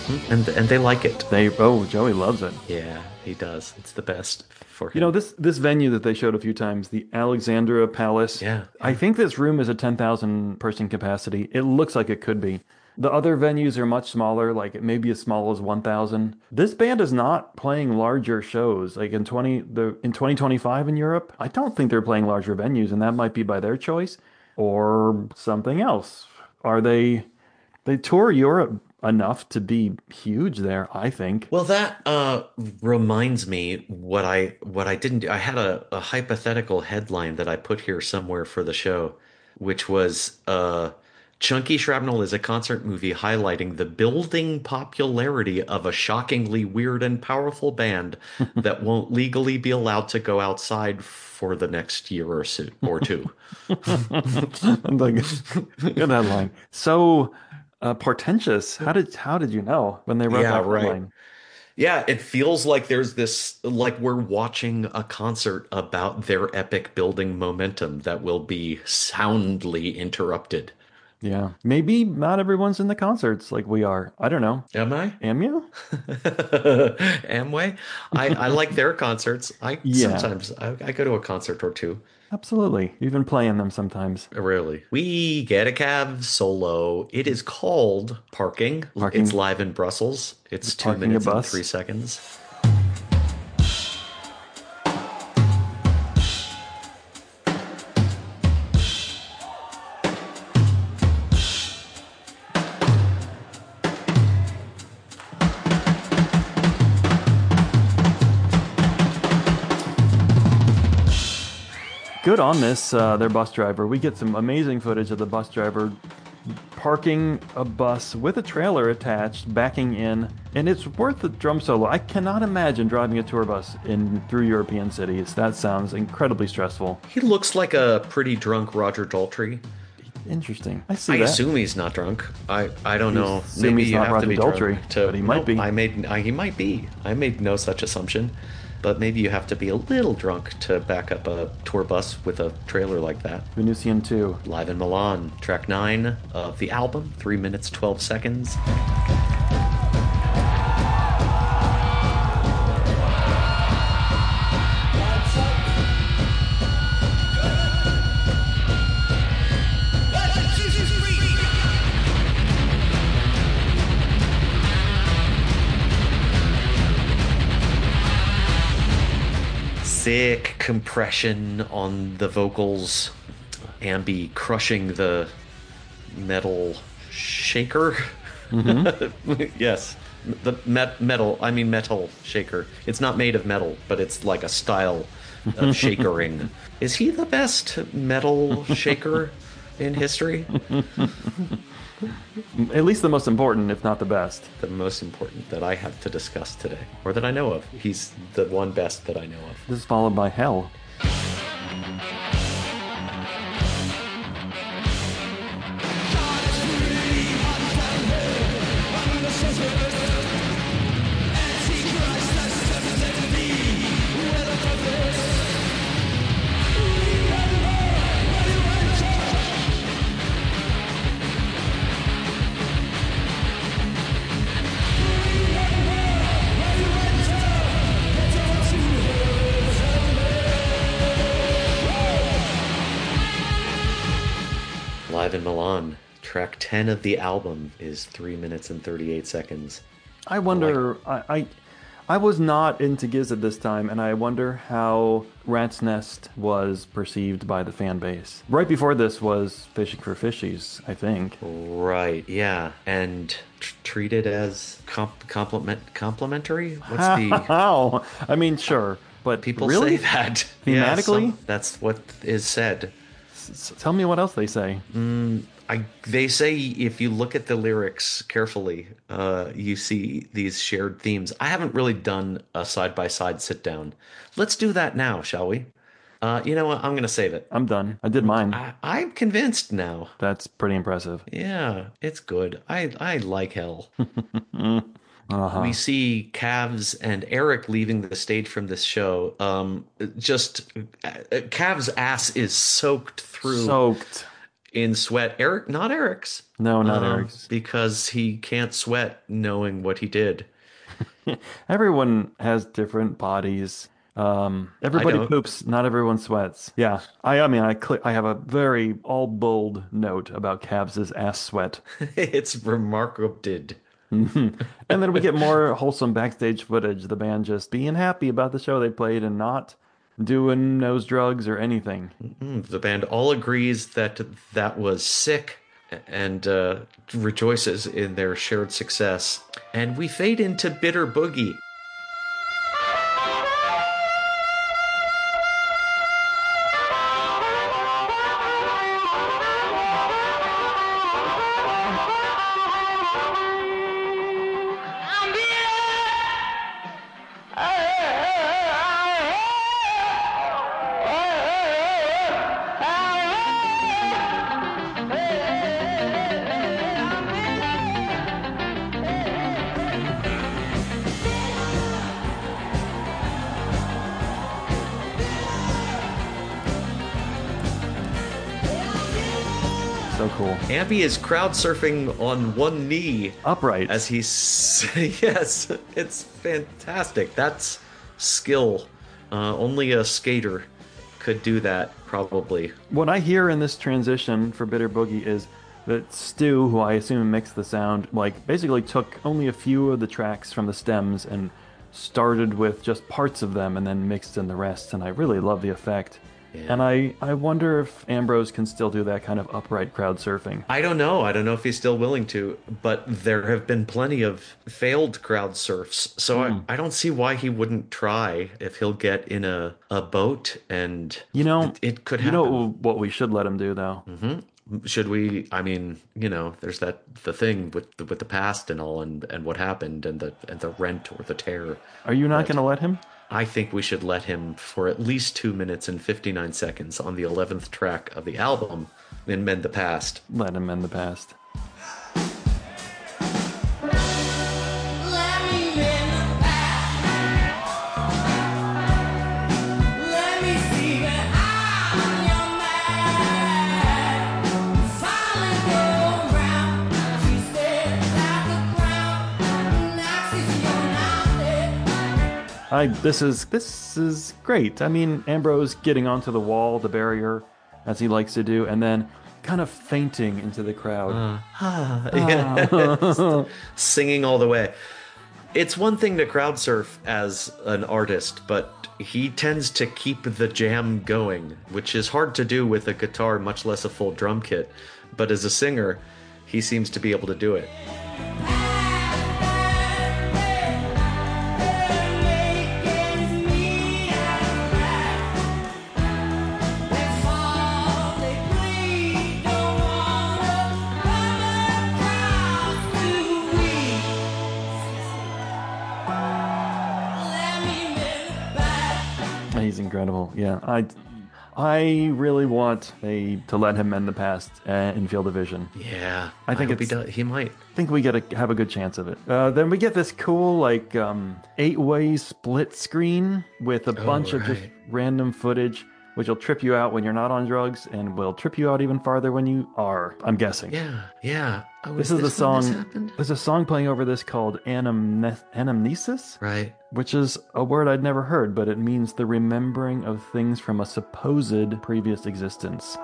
Speaker 3: and and they like it.
Speaker 4: They oh, Joey loves it.
Speaker 3: Yeah, he does. It's the best for him.
Speaker 4: You know, this this venue that they showed a few times, the Alexandra Palace.
Speaker 3: Yeah,
Speaker 4: I think this room is a ten thousand person capacity. It looks like it could be. The other venues are much smaller, like it may be as small as one thousand. This band is not playing larger shows. Like in twenty the in twenty twenty-five in Europe, I don't think they're playing larger venues, and that might be by their choice or something else. Are they they tour Europe enough to be huge there, I think.
Speaker 3: Well, that uh, reminds me what I what I didn't do. I had a, a hypothetical headline that I put here somewhere for the show, which was uh, Chunky Shrapnel is a concert movie highlighting the building popularity of a shockingly weird and powerful band that won't legally be allowed to go outside for the next year or so, or two.
Speaker 4: Good headline. So uh, portentous. How did how did you know when they wrote
Speaker 3: Yeah,
Speaker 4: that
Speaker 3: right.
Speaker 4: headline?
Speaker 3: Yeah, it feels like there's this, like we're watching a concert about their epic building momentum that will be soundly interrupted.
Speaker 4: Yeah, maybe not everyone's in the concerts like we are. I don't know.
Speaker 3: Am I?
Speaker 4: Am you?
Speaker 3: Amway? I, I like their concerts. I
Speaker 4: Yeah.
Speaker 3: sometimes I, I go to a concert or two.
Speaker 4: Absolutely. You've been playing them sometimes.
Speaker 3: Rarely. We get a cab solo. It is called Parking.
Speaker 4: Parking.
Speaker 3: It's live in Brussels. It's two
Speaker 4: Parking a
Speaker 3: minutes and
Speaker 4: bus.
Speaker 3: three seconds.
Speaker 4: Good on this, uh, their bus driver. We get some amazing footage of the bus driver parking a bus with a trailer attached, backing in, and it's worth the drum solo. I cannot imagine driving a tour bus in through European cities. That sounds incredibly stressful.
Speaker 3: He looks like a pretty drunk Roger Daltrey.
Speaker 4: Interesting. I see
Speaker 3: I
Speaker 4: that.
Speaker 3: assume he's not drunk. I, I don't
Speaker 4: You
Speaker 3: know.
Speaker 4: assume
Speaker 3: Maybe
Speaker 4: he's
Speaker 3: you
Speaker 4: not
Speaker 3: have to
Speaker 4: Roger
Speaker 3: be
Speaker 4: Daltrey,
Speaker 3: drunk to.
Speaker 4: but he might
Speaker 3: Nope,
Speaker 4: be.
Speaker 3: I made. I, he might be. I made no such assumption. But maybe you have to be a little drunk to back up a tour bus with a trailer like that.
Speaker 4: Venusian two.
Speaker 3: Live in Milan, track nine of the album, three minutes twelve seconds. Sick compression on the vocals. Ambi crushing the metal shaker. Mm-hmm. Yes, the met- metal. I mean metal shaker. It's not made of metal, but it's like a style of shakering. Is he the best metal shaker in history?
Speaker 4: At least the most important, if not the best.
Speaker 3: The most important that I have to discuss today, or that I know of. He's the one best that I know of.
Speaker 4: This is followed by Hell.
Speaker 3: Live in Milan, track ten of the album is three minutes and thirty-eight seconds.
Speaker 4: I wonder. I, I I was not into Giz at this time, and I wonder how Rat's Nest was perceived by the fan base. Right before this was Fishing for Fishies, I think.
Speaker 3: Right, yeah. And tr- treated as comp- compliment complimentary? What's the...
Speaker 4: How? I mean, sure, but
Speaker 3: People
Speaker 4: really?
Speaker 3: say that. Yeah,
Speaker 4: Thematically?
Speaker 3: some- that's what is said.
Speaker 4: S- Tell me what else they say.
Speaker 3: I, they say if you look at the lyrics carefully, uh, you see these shared themes. I haven't really done a side-by-side sit-down. Let's do that now, shall we? Uh, you know what? I'm going to save it.
Speaker 4: I'm done. I did mine.
Speaker 3: I, I'm convinced now.
Speaker 4: That's pretty impressive.
Speaker 3: Yeah, it's good. I, I like Hell.
Speaker 4: Uh-huh.
Speaker 3: We see Cavs and Eric leaving the stage from this show. Um, just uh, Cavs' ass is soaked through.
Speaker 4: Soaked.
Speaker 3: in sweat. Eric, not Eric's.
Speaker 4: No, not
Speaker 3: um,
Speaker 4: Eric's.
Speaker 3: Because he can't sweat knowing what he did.
Speaker 4: Everyone has different bodies. Um, everybody
Speaker 3: don't.
Speaker 4: poops. Not everyone sweats. Yeah, I, I mean, I cl- I have a very all bold note about Cavs' ass sweat.
Speaker 3: It's remarkable.
Speaker 4: And then we get more wholesome backstage footage. The band just being happy about the show they played and not doing nose drugs or anything.
Speaker 3: Mm, The band all agrees that that was sick and uh, rejoices in their shared success. And we fade into Bitter Boogie.
Speaker 4: So cool.
Speaker 3: Ampy is crowd surfing on one knee
Speaker 4: Upright.
Speaker 3: as he's yes, it's fantastic. That's skill. Uh, only a skater could do that, probably.
Speaker 4: What I hear in this transition for Bitter Boogie is that Stu, who I assume mixed the sound, like basically took only a few of the tracks from the stems and started with just parts of them and then mixed in the rest, and I really love the effect.
Speaker 3: Yeah.
Speaker 4: And I, I wonder if Ambrose can still do that kind of upright crowd surfing.
Speaker 3: I don't know. I don't know if he's still willing to, but there have been plenty of failed crowd surfs. So I, I don't see why he wouldn't try if he'll get in a, a boat and
Speaker 4: You know,
Speaker 3: it, it could
Speaker 4: you
Speaker 3: happen.
Speaker 4: know what we should let him do, though?
Speaker 3: Should we? I mean, you know, there's that the thing with the, with the past and all, and, and what happened, and the and the rent or the tear.
Speaker 4: Are you not going to let him?
Speaker 3: I think we should let him for at least two minutes and fifty-nine seconds on the eleventh track of the album in Mend the Past.
Speaker 4: Let him in the past.
Speaker 7: Let me in the past. Let me see that I'm your man. Finally go round. She stares at the ground. And asks if you're not there.
Speaker 4: I this is this is great. I mean, Ambrose getting onto the wall, the barrier, as he likes to do, and then kind of fainting into the crowd.
Speaker 3: Yeah. Singing all the way. It's one thing to crowd surf as an artist, but he tends to keep the jam going, which is hard to do with a guitar, much less a full drum kit. But as a singer, he seems to be able to do it.
Speaker 4: He's incredible. Yeah, I, I really want a to let him mend the past uh, in Field of Vision.
Speaker 3: Yeah,
Speaker 4: I think
Speaker 3: hope he
Speaker 4: it's-
Speaker 3: does. He might.
Speaker 4: I think we get a, have a good chance of it. Uh, then we get this cool like um, eight-way split screen with a bunch of just
Speaker 3: right.
Speaker 4: random footage, which will trip you out when you're not on drugs and will trip you out even farther when you are. I'm guessing.
Speaker 3: Yeah, yeah. Oh,
Speaker 4: This is the
Speaker 3: when
Speaker 4: song.
Speaker 3: this happened?
Speaker 4: There's a song playing over this called Anamne- Anamnesis,
Speaker 3: Right.
Speaker 4: which is a word I'd never heard, but it means the remembering of things from a supposed previous existence.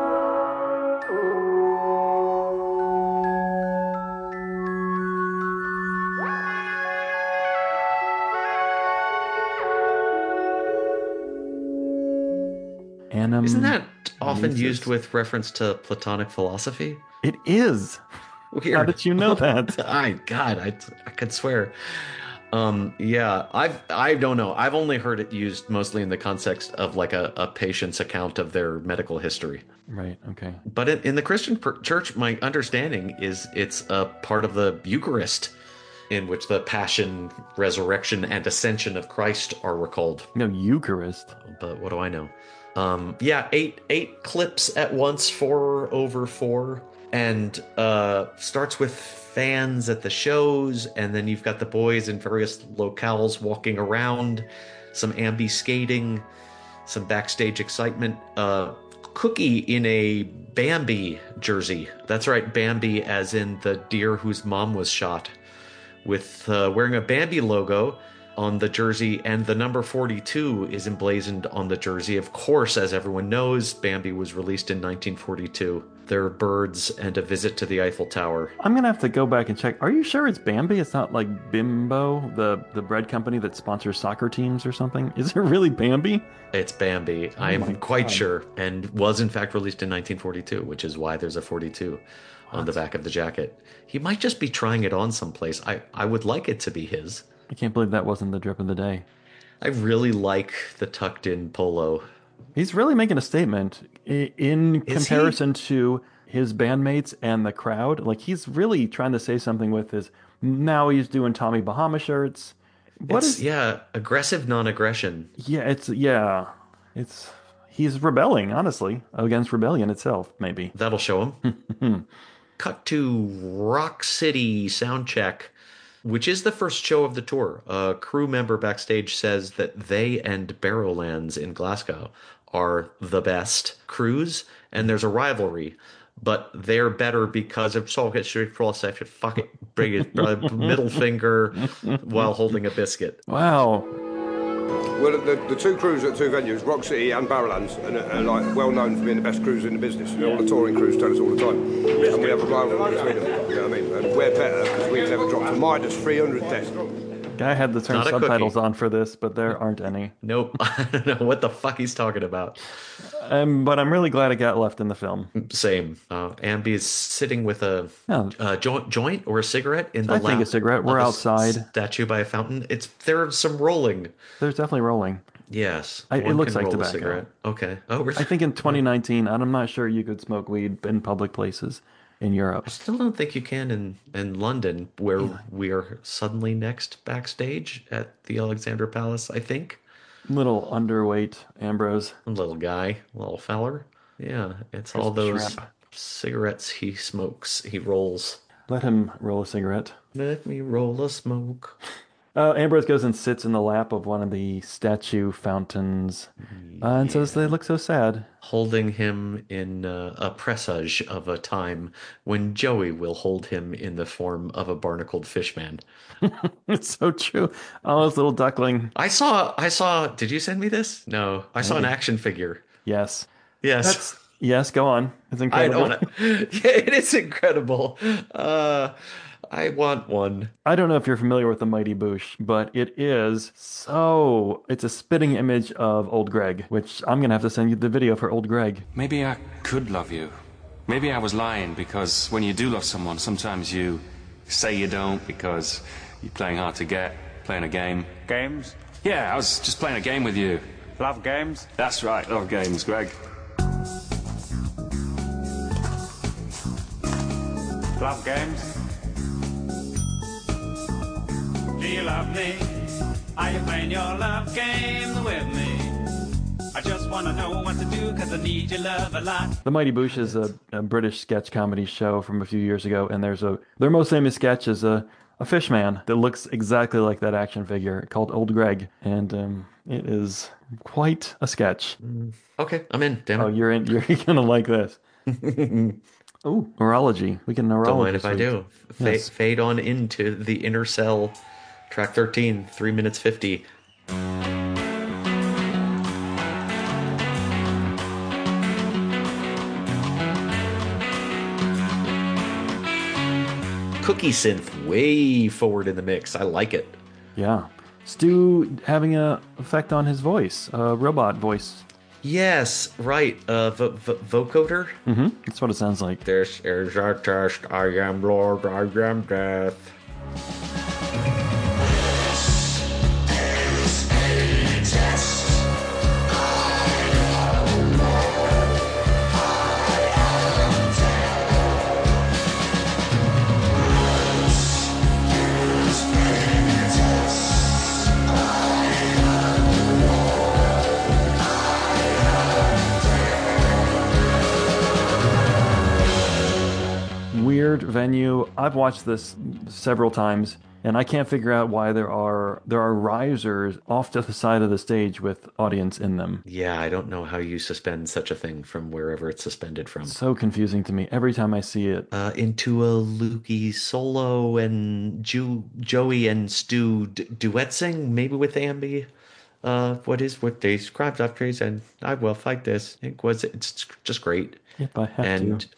Speaker 4: Anam-
Speaker 3: Isn't that often
Speaker 4: Mises.
Speaker 3: used with reference to Platonic philosophy?
Speaker 4: It is.
Speaker 3: Weird.
Speaker 4: How did you know that?
Speaker 3: I God, I I could swear. Um, yeah, I've I don't know. I've only heard it used mostly in the context of like a, a patient's account of their medical history.
Speaker 4: Right. Okay.
Speaker 3: But in, in the Christian per- church, my understanding is it's a part of the Eucharist, in which the passion, resurrection, and ascension of Christ are recalled.
Speaker 4: No, Eucharist.
Speaker 3: But what do I know? Um, yeah, eight eight clips at once, four over four, and uh, starts with fans at the shows, and then you've got the boys in various locales walking around, some ambi skating, some backstage excitement. Uh, Cookie in a Bambi jersey. That's right, Bambi as in the deer whose mom was shot, with uh, wearing a Bambi logo on the jersey, and the number forty-two is emblazoned on the jersey. Of course, as everyone knows, Bambi was released in nineteen forty-two. There are birds and a visit to the Eiffel Tower.
Speaker 4: I'm going to have to go back and check. Are you sure it's Bambi? It's not like Bimbo, the, the bread company that sponsors soccer teams or something? Is it really Bambi?
Speaker 3: It's Bambi. I'm
Speaker 4: my
Speaker 3: quite
Speaker 4: God.
Speaker 3: sure, and was in fact released in nineteen forty-two, which is why there's a forty-two on the back of the jacket. He might just be trying it on someplace. I, I would like it to be his.
Speaker 4: I can't believe that wasn't the drip of the day.
Speaker 3: I really like the tucked-in polo.
Speaker 4: He's really making a statement i- in
Speaker 3: Is
Speaker 4: comparison to his bandmates and the crowd. Like, he's really trying to say something with his... Now he's doing Tommy Bahama shirts. What
Speaker 3: It's,
Speaker 4: is...
Speaker 3: yeah, aggressive non-aggression.
Speaker 4: Yeah, it's... Yeah. It's... He's rebelling, honestly, against rebellion itself, maybe.
Speaker 3: That'll show him. Cut to Rock City Soundcheck, which is the first show of the tour. A crew member backstage says that they and Barrowlands in Glasgow are the best crews, and there's a rivalry. But they're better because of so get straight cross after fuck it, bring it, uh, middle finger while holding a biscuit.
Speaker 4: Wow.
Speaker 8: Well, the, the two crews at two venues, Rock City and Barrowlands, are, are like well known for being the best crews in the business. You know, all the touring crews tell us all the time, and we have a rivalry between them. You know what I mean? And we're better because we've never dropped a minus three hundred test.
Speaker 4: Guy had to turn
Speaker 3: Not a
Speaker 4: subtitles
Speaker 3: cookie.
Speaker 4: on for this, but there aren't any.
Speaker 3: Nope, I don't know what the fuck he's talking about.
Speaker 4: Um, but I'm really glad it got left in the film.
Speaker 3: Same. Uh, Ambi is sitting with a,
Speaker 4: Yeah.
Speaker 3: a joint, joint or a cigarette in the
Speaker 4: I
Speaker 3: lap.
Speaker 4: think a cigarette. We're
Speaker 3: of a
Speaker 4: outside.
Speaker 3: Statue by a fountain. It's there's some rolling.
Speaker 4: There's definitely rolling.
Speaker 3: Yes,
Speaker 4: I- it
Speaker 3: one
Speaker 4: looks
Speaker 3: can
Speaker 4: like
Speaker 3: roll a
Speaker 4: tobacco.
Speaker 3: cigarette. Okay. Oh, we're,
Speaker 4: I think in twenty nineteen, and I'm not sure you could smoke weed in public places in Europe.
Speaker 3: I still don't think you can in in London, where we are suddenly next backstage at the Alexandra Palace. I think
Speaker 4: Little underweight Ambrose.
Speaker 3: a little guy, little feller. Yeah, it's all
Speaker 4: Crisp
Speaker 3: those
Speaker 4: shrimp.
Speaker 3: cigarettes he smokes. He rolls.
Speaker 4: Let him roll a cigarette.
Speaker 3: Let me roll a smoke.
Speaker 4: Uh, Ambrose goes and sits in the lap of one of the statue fountains uh, and says they look so sad.
Speaker 3: Holding him in uh, a presage of a time when Joey will hold him in the form of a barnacled fishman.
Speaker 4: It's so true. Oh, this little duckling.
Speaker 3: I saw, I saw, did you send me this? No, I saw an action figure.
Speaker 4: Yes.
Speaker 3: Yes.
Speaker 4: That's yes, go on. It's
Speaker 3: I
Speaker 4: incredible.
Speaker 3: don't want to. Yeah, it is incredible. Uh, I want one.
Speaker 4: I don't know if you're familiar with the Mighty Boosh, but it is so... It's a spitting image of Old Greg, which I'm going to have to send you the video for Old Greg.
Speaker 9: Maybe I could love you. Maybe I was lying because when you do love someone, sometimes you say you don't because you're playing hard to get, playing a game.
Speaker 10: Games?
Speaker 9: Yeah, I was just playing a game with you.
Speaker 10: Love games?
Speaker 9: That's right, love games, Greg.
Speaker 10: Love games? Do you love me? Are you playing your love game with me? I just want to know what to do because I need your love a lot.
Speaker 4: The Mighty Boosh is a, a British sketch comedy show from a few years ago, and there's a their most famous sketch is a, a fish man that looks exactly like that action figure called Old Greg, and um, it is quite a sketch.
Speaker 3: Okay, I'm in. Damn it.
Speaker 4: Oh, you're in. You're gonna like this. Oh, neurology. We can neurology.
Speaker 3: Don't mind if I
Speaker 4: suite.
Speaker 3: do. Fa-
Speaker 4: Yes.
Speaker 3: Fade on into the inner cell. Track thirteen, three minutes fifty. Cookie synth way forward in the mix. I like it.
Speaker 4: Yeah. Stu having a effect on his voice, a robot voice.
Speaker 3: Yes, right. Uh, v- v- vocoder.
Speaker 4: Mm-hmm. That's what it sounds like.
Speaker 3: This is a test. I am Lord. I am Death.
Speaker 4: Weird venue. I've watched this several times. And I can't figure out why there are there are risers off to the side of the stage with audience in them.
Speaker 3: Yeah, I don't know how you suspend such a thing from wherever it's suspended from.
Speaker 4: So confusing to me every time I see it.
Speaker 3: Uh, into a Lukey solo and Ju- Joey and Stu d- duet sing, maybe with Ambi. Uh, what is what they described after and I will fight this. It was it's just great.
Speaker 4: Yep, I have
Speaker 3: and
Speaker 4: to.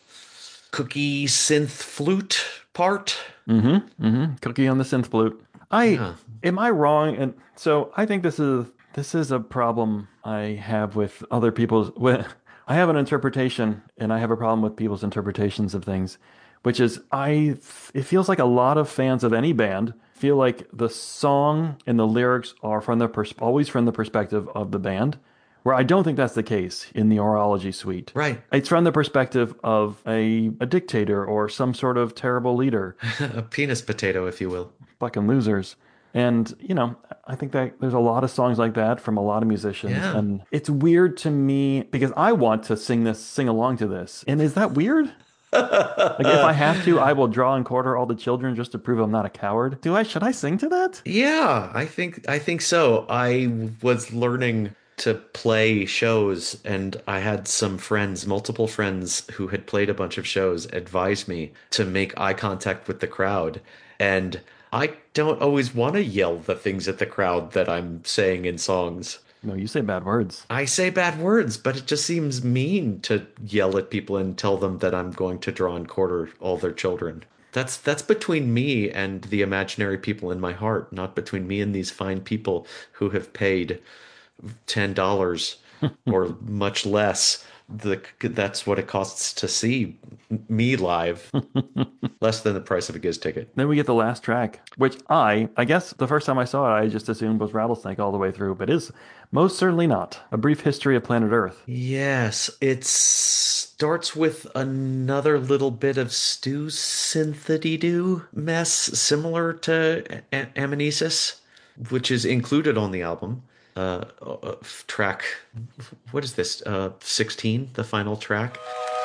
Speaker 3: Cookie synth flute part.
Speaker 4: Mm-hmm. Mm-hmm. Cookie on the synth flute. I
Speaker 3: Yeah.
Speaker 4: am I wrong? And so I think this is this is a problem I have with other people's. With, I have an interpretation, and I have a problem with people's interpretations of things, which is I. It feels like a lot of fans of any band feel like the song and the lyrics are from the pers- always from the perspective of the band. Where I don't think that's the case in the Orology suite.
Speaker 3: Right.
Speaker 4: It's from the perspective of a, a dictator or some sort of terrible leader.
Speaker 3: A penis potato, if you will.
Speaker 4: Fucking losers. And, you know, I think that there's a lot of songs like that from a lot of musicians.
Speaker 3: Yeah.
Speaker 4: And it's weird to me because I want to sing this, sing along to this. And is that weird? Like if I have to, I will draw and quarter all the children just to prove I'm not a coward. Do I? Should I sing to that?
Speaker 3: Yeah, I think I think so. I was learning to play shows, and I had some friends, multiple friends who had played a bunch of shows, advise me to make eye contact with the crowd. And I don't always want to yell the things at the crowd that I'm saying in songs.
Speaker 4: No, you say bad words.
Speaker 3: I say bad words, but it just seems mean to yell at people and tell them that I'm going to draw and quarter all their children. That's that's between me and the imaginary people in my heart, not between me and these fine people who have paid ten dollars or much less. The, that's what it costs to see me live. Less than the price of a Giz ticket.
Speaker 4: Then we get the last track, which I, I guess the first time I saw it, I just assumed was Rattlesnake all the way through, but is most certainly not. A Brief History of Planet Earth.
Speaker 3: Yes, it starts with another little bit of Stu synthity-doo mess, similar to A- Amnesis, which is included on the album. Uh, uh, track, what is this? Uh, sixteen, the final track.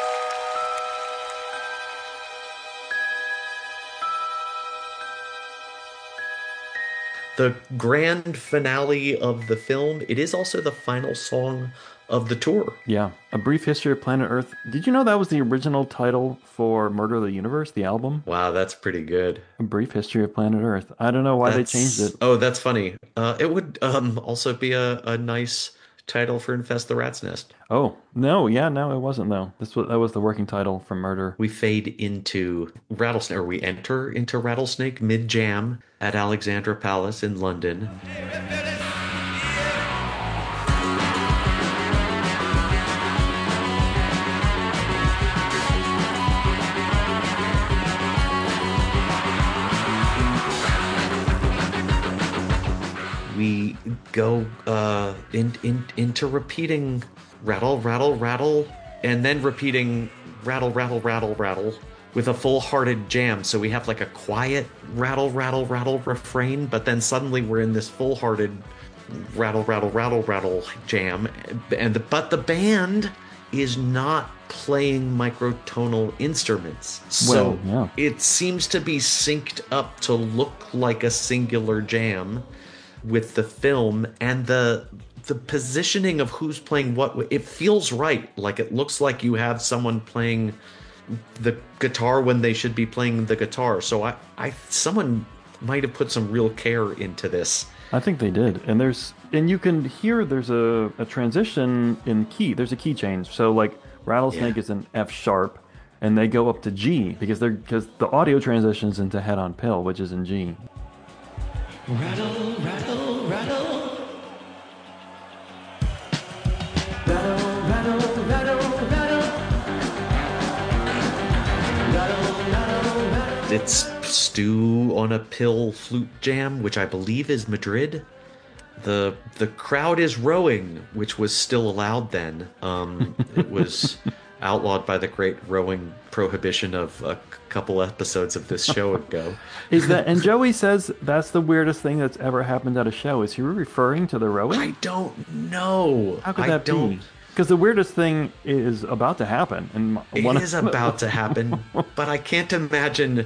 Speaker 3: The grand finale of the film. It is also the final song of the tour.
Speaker 4: Yeah, A Brief History of Planet Earth. Did you know that was the original title for Murder of the Universe, the album?
Speaker 3: Wow, that's pretty good.
Speaker 4: A Brief History of Planet Earth. I don't know why
Speaker 3: That's-
Speaker 4: they changed it.
Speaker 3: Oh, that's funny. Uh, it would um, also be a, a nice title for Infest the Rat's Nest.
Speaker 4: Oh, no, yeah, no, it wasn't, though. This was, that was the working title for Murder.
Speaker 3: We fade into Rattlesnake, or we enter into Rattlesnake mid-jam at Alexandra Palace in London. We go uh, in, in, into repeating rattle, rattle, rattle, and then repeating rattle, rattle, rattle, rattle with a full-hearted jam. So we have like a quiet rattle, rattle, rattle refrain, but then suddenly we're in this full-hearted rattle, rattle, rattle, rattle jam. And the, but the band is not playing microtonal instruments. So
Speaker 4: Well, yeah.
Speaker 3: it seems to be synced up to look like a singular jam with the film, and the the positioning of who's playing what, it feels right. Like it looks like you have someone playing the guitar when they should be playing the guitar. So I, I someone might have put some real care into this.
Speaker 4: I think they did. And there's and you can hear there's a, a transition in key. There's a key change. So like Rattlesnake
Speaker 3: Yeah.
Speaker 4: is in F sharp and they go up to G because they're because the audio transitions into Head on Pill, which is in G.
Speaker 7: Rattle, rattle, rattle.
Speaker 3: It's Stu on a pill flute jam, which I believe is Madrid. The the crowd is rowing, which was still allowed then. Um, it was outlawed by the great rowing prohibition of a couple episodes of this show ago.
Speaker 4: Is that and Joey says that's the weirdest thing that's ever happened at a show. Is he referring to the rowing?
Speaker 3: I don't know.
Speaker 4: How could
Speaker 3: I
Speaker 4: that
Speaker 3: don't,
Speaker 4: be? Because the weirdest thing is about to happen, and
Speaker 3: It
Speaker 4: one
Speaker 3: is
Speaker 4: of,
Speaker 3: about to happen, but I can't imagine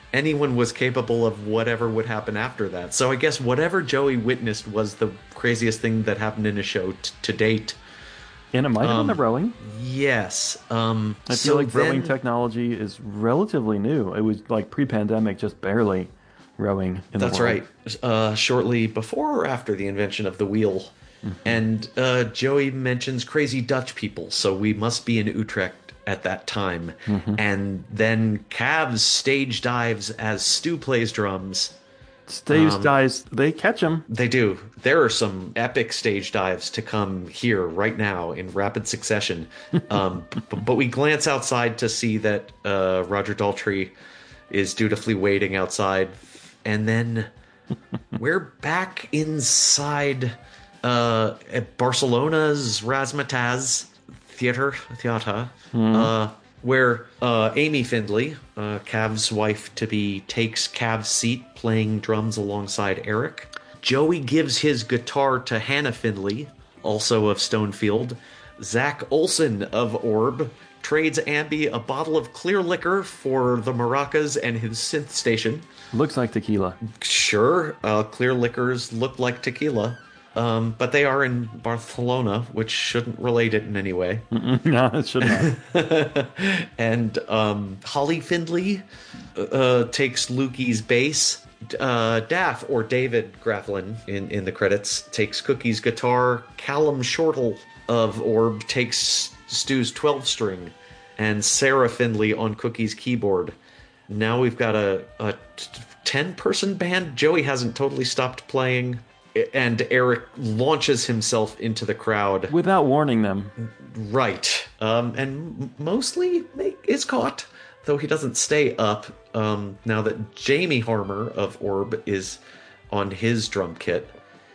Speaker 3: anyone was capable of whatever would happen after that. So I guess whatever Joey witnessed was the craziest thing that happened in a show t- to date.
Speaker 4: And it might have
Speaker 3: Um,
Speaker 4: been the rowing.
Speaker 3: Yes. Um,
Speaker 4: I feel
Speaker 3: so
Speaker 4: like rowing
Speaker 3: then-
Speaker 4: technology is relatively new. It was like pre-pandemic, just barely rowing in
Speaker 3: That's
Speaker 4: the world.
Speaker 3: right. Uh, shortly before or after the invention of the wheel.
Speaker 4: Mm-hmm.
Speaker 3: And uh, Joey mentions crazy Dutch people, so we must be in Utrecht at that time.
Speaker 4: Mm-hmm.
Speaker 3: And then Cavs stage dives as Stu plays drums.
Speaker 4: Stage
Speaker 3: Um,
Speaker 4: dives, they catch him.
Speaker 3: They do. There are some epic stage dives to come here right now in rapid succession. Um, b- but we glance outside to see that uh, Roger Daltrey is dutifully waiting outside. And then we're back inside uh, at Barcelona's Razzmatazz Theater, theater uh, where uh, Amy Findlay, uh, Cav's wife-to-be, takes Cav's seat playing drums alongside Eric. Joey gives his guitar to Hannah Findlay, also of Stonefield. Zach Olson of Orb trades Ambi a bottle of clear liquor for the maracas and his synth station.
Speaker 4: Looks like tequila.
Speaker 3: Sure, uh, clear liquors look like tequila, um, but they are in Barcelona, which shouldn't relate it in any way.
Speaker 4: No, it should not.
Speaker 3: And um, Holly Findlay uh, takes Lukey's bass. Uh, Daff, or David Graflin in, in the credits, takes Cookie's guitar. Callum Shortle of Orb takes Stu's twelve-string. And Sarah Findlay on Cookie's keyboard. Now we've got a, a ten-person band. Joey hasn't totally stopped playing. And Eric launches himself into the crowd.
Speaker 4: Without warning them.
Speaker 3: Right. Um, and mostly make, is caught, though he doesn't stay up um, now that Jamie Harmer of Orb is on his drum kit.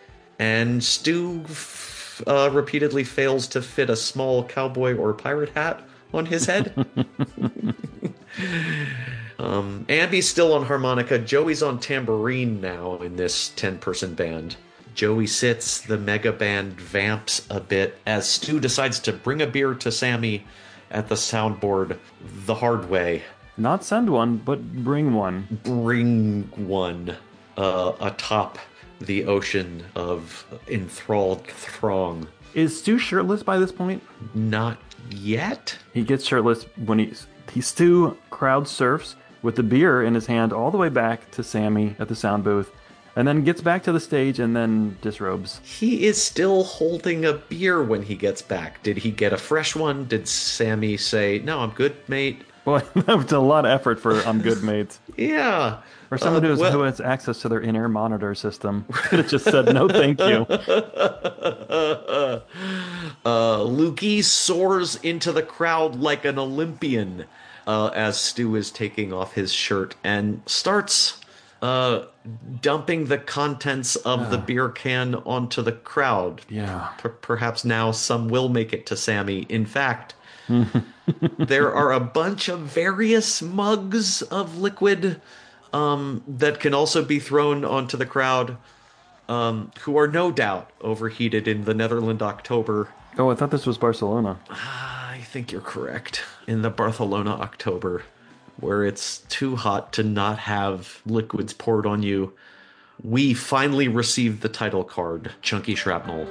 Speaker 3: And Stu f- uh, repeatedly fails to fit a small cowboy or pirate hat on his head. um, Ambi's still on harmonica. Joey's on tambourine now in this ten-person band. Joey sits, the mega band vamps a bit as Stu decides to bring a beer to Sammy at the soundboard the hard way.
Speaker 4: Not send one, but bring one.
Speaker 3: Bring one uh, atop the ocean of enthralled throng.
Speaker 4: Is Stu shirtless by this point?
Speaker 3: Not yet.
Speaker 4: He gets shirtless when he's he Stu crowd surfs with the beer in his hand all the way back to Sammy at the sound booth, and then gets back to the stage and then disrobes.
Speaker 3: He is still holding a beer when he gets back. Did he get a fresh one? Did Sammy say, "No, I'm good, mate"?
Speaker 4: Well, that was a lot of effort for I'm good, mates.
Speaker 3: Yeah.
Speaker 4: Or someone
Speaker 3: Uh,
Speaker 4: who's,
Speaker 3: well-
Speaker 4: who has access to their in-ear monitor system could have just said, no, thank you.
Speaker 3: Uh, Lukey soars into the crowd like an Olympian uh, as Stu is taking off his shirt and starts uh, dumping the contents of the beer can onto the crowd.
Speaker 4: Yeah.
Speaker 3: P- perhaps now some will make it to Sammy. In fact, there are a bunch of various mugs of liquid um, that can also be thrown onto the crowd, um, who are no doubt overheated in the Netherland October.
Speaker 4: Oh, I thought this was Barcelona.
Speaker 3: I think you're correct. In the Barcelona October, where it's too hot to not have liquids poured on you, we finally received the title card, Chunky Shrapnel.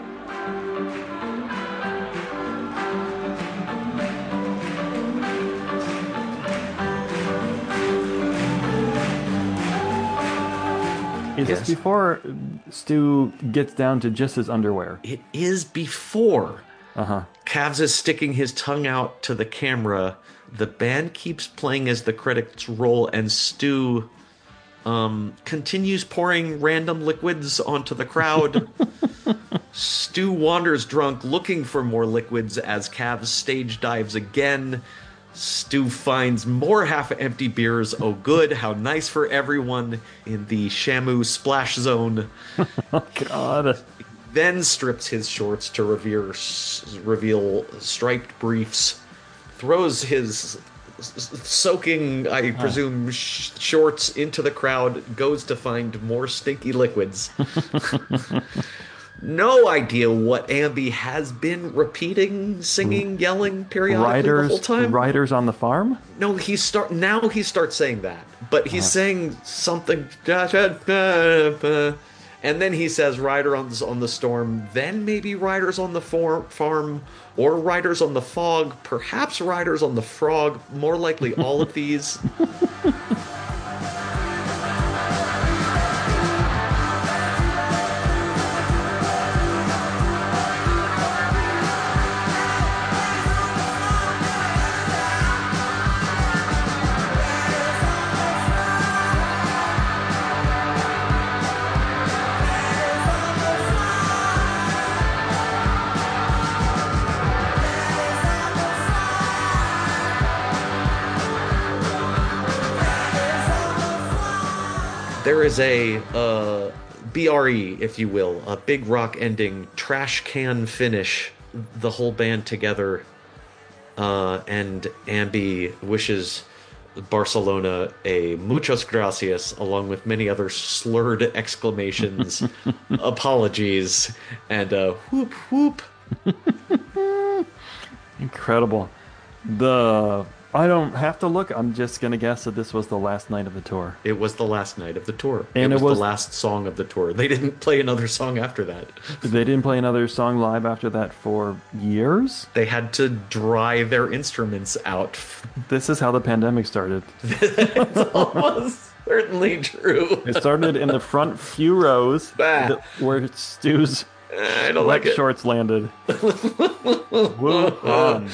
Speaker 4: Is
Speaker 3: Yes.
Speaker 4: this before Stu gets down to just his underwear?
Speaker 3: It is before.
Speaker 4: Uh-huh.
Speaker 3: Cavs is sticking his tongue out to the camera. The band keeps playing as the credits roll, and Stu um, continues pouring random liquids onto the crowd. Stu wanders drunk, looking for more liquids as Cavs stage dives again. Stu finds more half-empty beers. Oh, good. How nice for everyone in the Shamu splash zone.
Speaker 4: God.
Speaker 3: Then strips his shorts to reveal, reveal striped briefs. Throws his soaking, I presume, sh- shorts into the crowd. Goes to find more stinky liquids. no idea what Ambi has been repeating, singing, yelling periodically
Speaker 4: Riders,
Speaker 3: the whole time.
Speaker 4: riders on the farm?
Speaker 3: No, he start now he starts saying that, but he's
Speaker 4: Uh-huh.
Speaker 3: saying something, and then he says "rider on the, on the storm," then maybe "riders on the for, farm," or "riders on the fog," perhaps "riders on the frog." More likely, all of these. There is a uh, B R E, if you will, a big rock ending, trash can finish, the whole band together, uh, and Ambi wishes Barcelona a muchas gracias, along with many other slurred exclamations, apologies, and uh, whoop whoop.
Speaker 4: Incredible. The I don't have to look. I'm just gonna guess that this was the last night of the tour.
Speaker 3: It was the last night of the tour.
Speaker 4: And
Speaker 3: it was,
Speaker 4: it was-
Speaker 3: the last song of the tour. They didn't play another song after that.
Speaker 4: They didn't play another song live after that for years.
Speaker 3: They had to dry their instruments out.
Speaker 4: This is how the pandemic started.
Speaker 3: Almost certainly true.
Speaker 4: It started in the front few rows
Speaker 3: Bah.
Speaker 4: th- where Stu's
Speaker 3: I don't
Speaker 4: wet
Speaker 3: like it.
Speaker 4: shorts landed. Wuhan.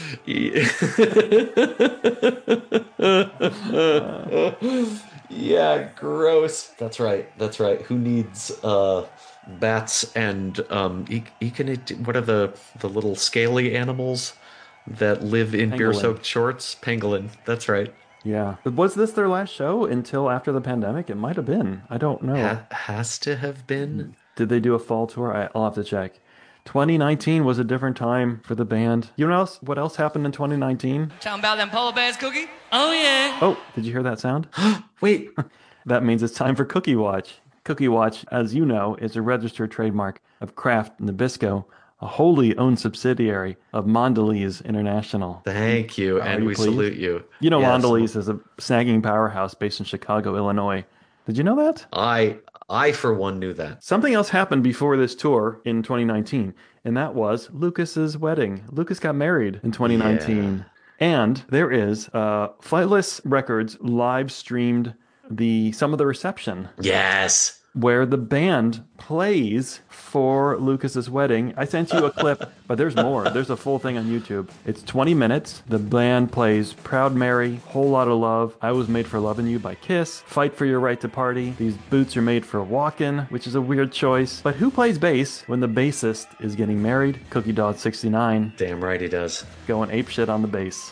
Speaker 3: Yeah, gross. That's right. That's right. Who needs uh, bats and um, e- echinid- what are the the little scaly animals that live in
Speaker 4: Pangolin.
Speaker 3: beer-soaked shorts? Pangolin. That's right.
Speaker 4: Yeah. But was this their last show until after the pandemic? It might have been. I don't know.
Speaker 3: Ha- has to have been.
Speaker 4: Did they do a fall tour? I, I'll have to check. twenty nineteen was a different time for the band. You know what else, what else happened in twenty nineteen?
Speaker 2: Talking about them polar bears, Cookie? Oh, yeah.
Speaker 4: Oh, did you hear that sound?
Speaker 3: Wait.
Speaker 4: That means it's time for Cookie Watch. Cookie Watch, as you know, is a registered trademark of Kraft Nabisco, a wholly owned subsidiary of Mondelez International.
Speaker 3: Thank you,
Speaker 4: Are
Speaker 3: and
Speaker 4: you
Speaker 3: we
Speaker 4: pleased?
Speaker 3: salute you.
Speaker 4: You know
Speaker 3: Yes.
Speaker 4: Mondelez is a snagging powerhouse based in Chicago, Illinois. Did you know that?
Speaker 3: I, I for one knew that.
Speaker 4: Something else happened before this tour in twenty nineteen, and that was Lucas's wedding. Lucas got married in twenty nineteen. And there is uh, Flightless Records live streamed the some of the reception
Speaker 3: Yes.
Speaker 4: where the band plays for Lucas's wedding. I sent you a clip, but there's more. There's a full thing on YouTube. It's twenty minutes. The band plays Proud Mary, Whole Lotta Love, I Was Made for Loving You by Kiss, Fight for Your Right to Party, These Boots Are Made for Walkin', which is a weird choice. But who plays bass when the bassist is getting married? Cookie Dog sixty-nine,
Speaker 3: Damn right he does.
Speaker 4: going apeshit on the bass.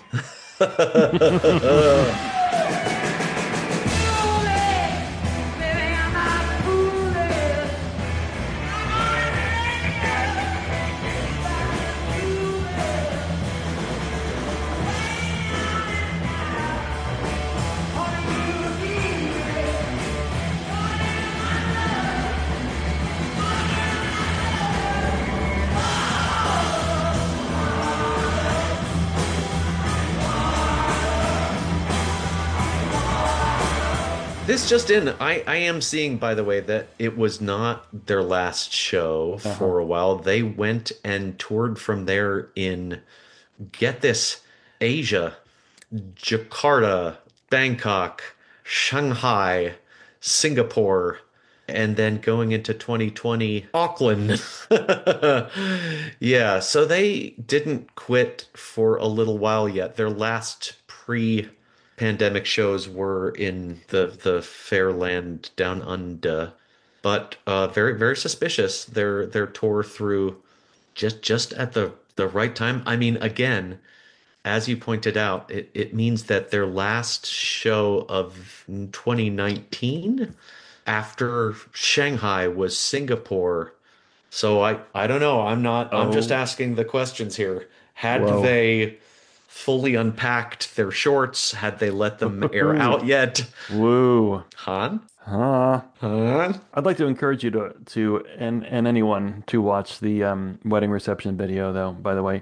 Speaker 3: This just in, I, I am seeing, by the way, that it was not their last show for a while. They went and toured from there in, get this, Asia, Jakarta, Bangkok, Shanghai, Singapore, and then going into twenty twenty, Auckland. Yeah, so they didn't quit for a little while yet. Their last pre pandemic shows were in the the Fairland down under, but uh, very very suspicious. Their their tour through just just at the the right time. I mean, again, as you pointed out, it it means that their last show of twenty nineteen after Shanghai was Singapore. So I I don't know. I'm not. I'm just
Speaker 4: Oh.
Speaker 3: asking the questions here. Had
Speaker 4: Whoa.
Speaker 3: they fully unpacked their shorts? Had they let them air out yet?
Speaker 4: Woo.
Speaker 3: Han?
Speaker 4: Huh.
Speaker 3: Han?
Speaker 4: I'd like to encourage you to, to and, and anyone to watch the um, wedding reception video, though, by the way.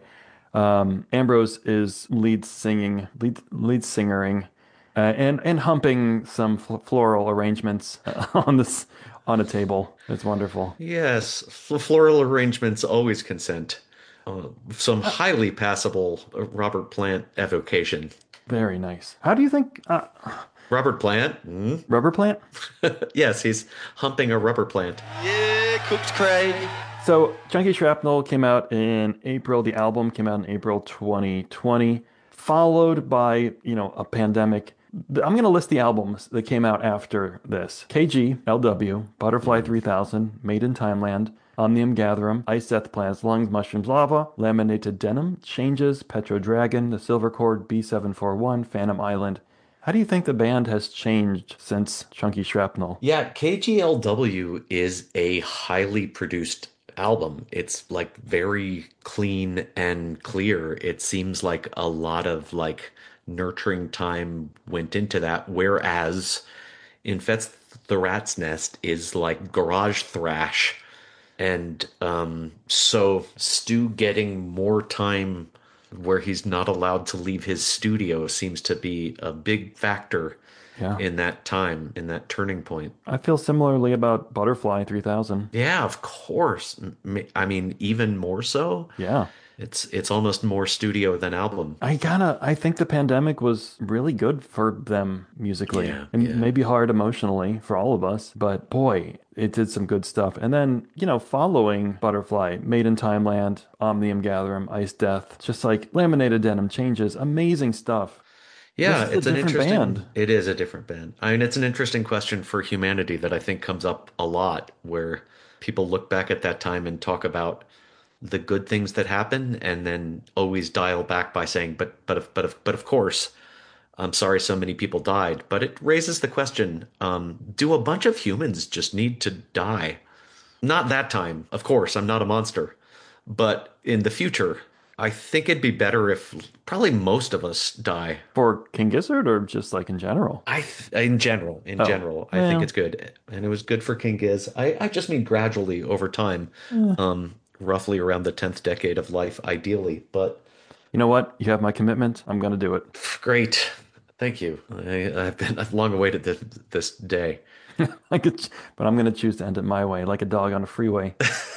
Speaker 4: Um, Ambrose is lead singing, lead, lead singering, uh, and, and humping some fl- floral arrangements on this on a table. It's wonderful.
Speaker 3: Yes, F- floral arrangements always consent. Uh, some highly passable uh, Robert Plant evocation.
Speaker 4: Very nice. How do you think... Uh,
Speaker 3: Robert Plant? Hmm?
Speaker 4: Rubber plant?
Speaker 3: Yes, he's humping a rubber plant.
Speaker 11: Yeah, cooked Craig.
Speaker 4: So, Chunky Shrapnel came out in April. The album came out in April twenty twenty, followed by, you know, a pandemic. I'm going to list the albums that came out after this. K G, L W, Butterfly three thousand, Made in Timeland, Omnium Gatherum, Ice Death Plants Lungs, Mushrooms Lava, Laminated Denim, Changes, Petro Dragon, The Silver Cord, B seven forty-one, Phantom Island. How do you think the band has changed since Chunky Shrapnel?
Speaker 3: Yeah, K G L W is a highly produced album. It's like very clean and clear. It seems like a lot of like nurturing time went into that, whereas Infest the Rat's Nest is like garage thrash. And um, so Stu getting more time where he's not allowed to leave his studio seems to be a big factor
Speaker 4: Yeah.
Speaker 3: in that time, in that turning point.
Speaker 4: I feel similarly about Butterfly three thousand.
Speaker 3: Yeah, of course. M- I mean, even more so.
Speaker 4: Yeah.
Speaker 3: It's it's almost more studio than album.
Speaker 4: I gotta, I think the pandemic was really good for them musically.
Speaker 3: Yeah,
Speaker 4: and
Speaker 3: yeah.
Speaker 4: maybe hard emotionally for all of us, but boy, it did some good stuff. And then, you know, following Butterfly, Made in Timeland, Omnium Gatherum, Ice Death, just like Laminated Denim, Changes, amazing stuff.
Speaker 3: Yeah,
Speaker 4: This is a
Speaker 3: it's an
Speaker 4: different
Speaker 3: interesting
Speaker 4: band.
Speaker 3: It is a different band. I mean, it's an interesting question for humanity that I think comes up a lot, where people look back at that time and talk about the good things that happen, and then always dial back by saying, "But, but, of, but, of, but of course, I'm sorry so many people died." But it raises the question: um, do a bunch of humans just need to die? Not that time, of course. I'm not a monster, but in the future, I think it'd be better if probably most of us die.
Speaker 4: For King Gizzard or just like in general?
Speaker 3: I th- in general, in
Speaker 4: Oh,
Speaker 3: general, I
Speaker 4: yeah.
Speaker 3: think it's good, and it was good for King Giz. I, I just mean gradually over time,
Speaker 4: Eh.
Speaker 3: um, roughly around the tenth decade of life, ideally. But
Speaker 4: You know what? You have my commitment. I'm going to do it.
Speaker 3: great, thank you. I, I've been I've long awaited this, this day.
Speaker 4: I could, but I'm going to choose to end it my way, like a dog on a freeway.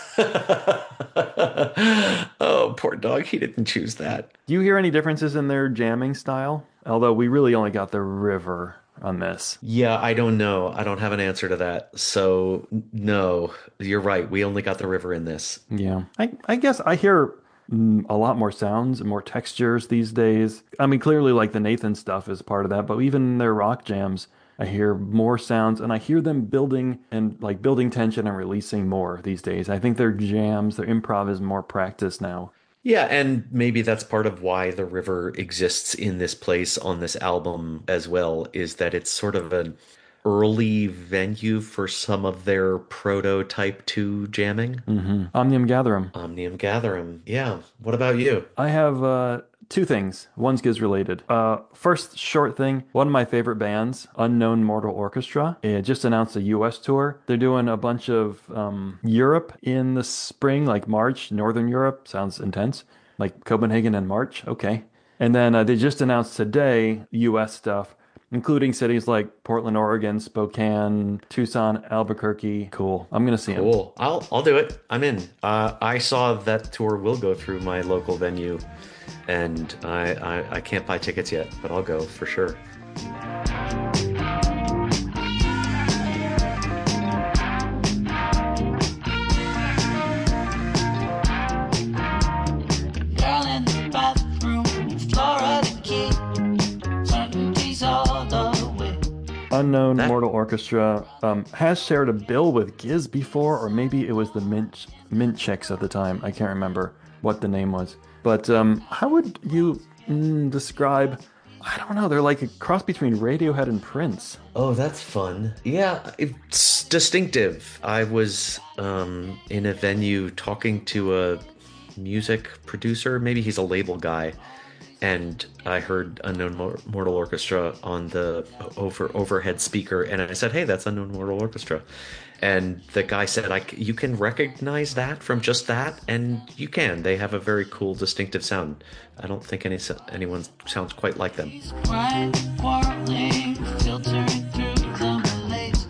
Speaker 3: Oh, poor dog. He didn't choose that.
Speaker 4: Do you hear any differences in their jamming style? Although we really only got the river on this.
Speaker 3: Yeah, I don't know. I don't have an answer to that. So n- no, you're right. We only got the river in this.
Speaker 4: Yeah. I, I guess I hear mm, a lot more sounds and more textures these days. I mean, clearly, like the Nathan stuff is part of that, but even their rock jams, I hear more sounds and I hear them building and like building tension and releasing more these days. I think their jams, their improv is more practice now.
Speaker 3: Yeah, and maybe that's part of why the river exists in this place on this album as well, is that it's sort of an early venue for some of their prototype two jamming.
Speaker 4: Mm-hmm. Omnium Gatherum.
Speaker 3: Omnium Gatherum. Yeah. What about you?
Speaker 4: I have uh, two things. One's Giz related. Uh, first, short thing. One of my favorite bands, Unknown Mortal Orchestra, it just announced a U S tour. They're doing a bunch of um, Europe in the spring, like March. Northern Europe sounds intense. Like Copenhagen in March. Okay. And then uh, they just announced today U S stuff, including cities like Portland, Oregon, Spokane, Tucson, Albuquerque. Cool. I'm going to see them.
Speaker 3: Cool. I'll I'll do it. I'm in. Uh, I saw that tour will go through my local venue, and I, I I can't buy tickets yet, but I'll go for sure.
Speaker 7: Girl in the bathroom, Flora the key, certainties all the way.
Speaker 4: Unknown Mortal Orchestra um, has shared a bill with Giz before, or maybe it was the Mint Mint Chicks at the time. I can't remember what the name was. But um, how would you mm, describe? I don't know. They're like a cross between Radiohead and Prince.
Speaker 3: Oh, that's fun. Yeah, it's distinctive. I was um, in a venue talking to a music producer. Maybe he's a label guy. and I heard Unknown Mor- Mortal Orchestra on the over overhead speaker, and I said, "Hey, that's Unknown Mortal Orchestra." And the guy said, I, "You can recognize that from just that," and you can. They have a very cool, distinctive sound. I don't think any anyone sounds quite like them.
Speaker 7: Crying, quarreling, filtering through the malaise.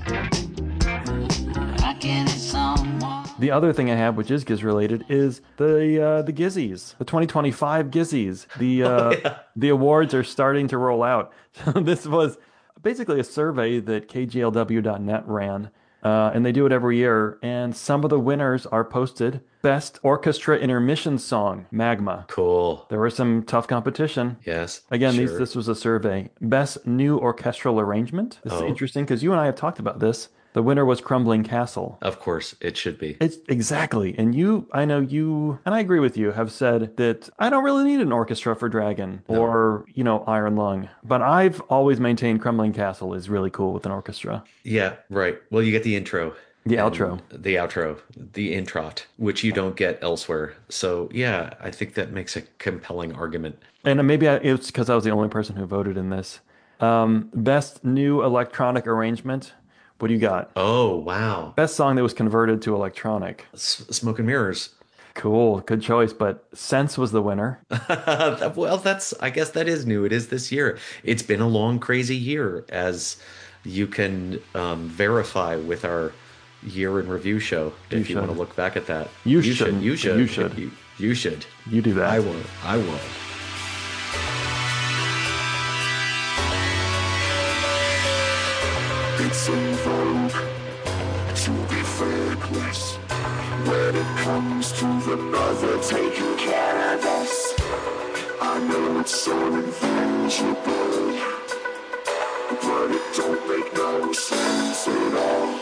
Speaker 7: I can hit someone.
Speaker 4: The other thing I have, which is Giz related, is the uh, the Gizzies, the twenty twenty-five Gizzies. The uh,
Speaker 3: Oh, yeah.
Speaker 4: the awards are starting to roll out. This was basically a survey that K G L W dot net ran. Uh, and they do it every year. And some of the winners are posted. Best Orchestra Intermission Song, Magma.
Speaker 3: Cool.
Speaker 4: There was some tough competition.
Speaker 3: Yes.
Speaker 4: Again, these,
Speaker 3: sure.
Speaker 4: this was a survey. Best New Orchestral Arrangement. This
Speaker 3: Oh.
Speaker 4: is interesting because you and I have talked about this. The winner was Crumbling Castle.
Speaker 3: Of course, it should be.
Speaker 4: It's exactly. And you, I know you, and I agree with you, have said that I don't really need an orchestra for Dragon or, you know, Iron Lung. But I've always maintained Crumbling Castle is really cool with an orchestra.
Speaker 3: Yeah, right. Well, you get the intro.
Speaker 4: The
Speaker 3: and
Speaker 4: outro.
Speaker 3: The outro. The introt, which you don't get elsewhere. So, yeah, I think that makes a compelling argument.
Speaker 4: And maybe I, it's because I was the only person who voted in this. Um, best New Electronic Arrangement. What do you got?
Speaker 3: Oh, wow.
Speaker 4: Best song that was converted to electronic.
Speaker 3: S- Smoke and Mirrors.
Speaker 4: Cool. Good choice. But Sense was the winner.
Speaker 3: Well, that's, I guess that is new. It is this year. It's been a long, crazy year, as you can um, verify with our year in review show.
Speaker 4: You
Speaker 3: If you want to
Speaker 4: should.
Speaker 3: look back at that.
Speaker 4: You
Speaker 3: should.
Speaker 4: shouldn't,
Speaker 3: You
Speaker 4: but
Speaker 3: should.
Speaker 4: you should.
Speaker 3: You, you should.
Speaker 4: You do that.
Speaker 3: I will. I will.
Speaker 12: It's in vogue to be faithless when it comes to the mother taking care of us. I know it's unintelligible, but it don't make no sense at all.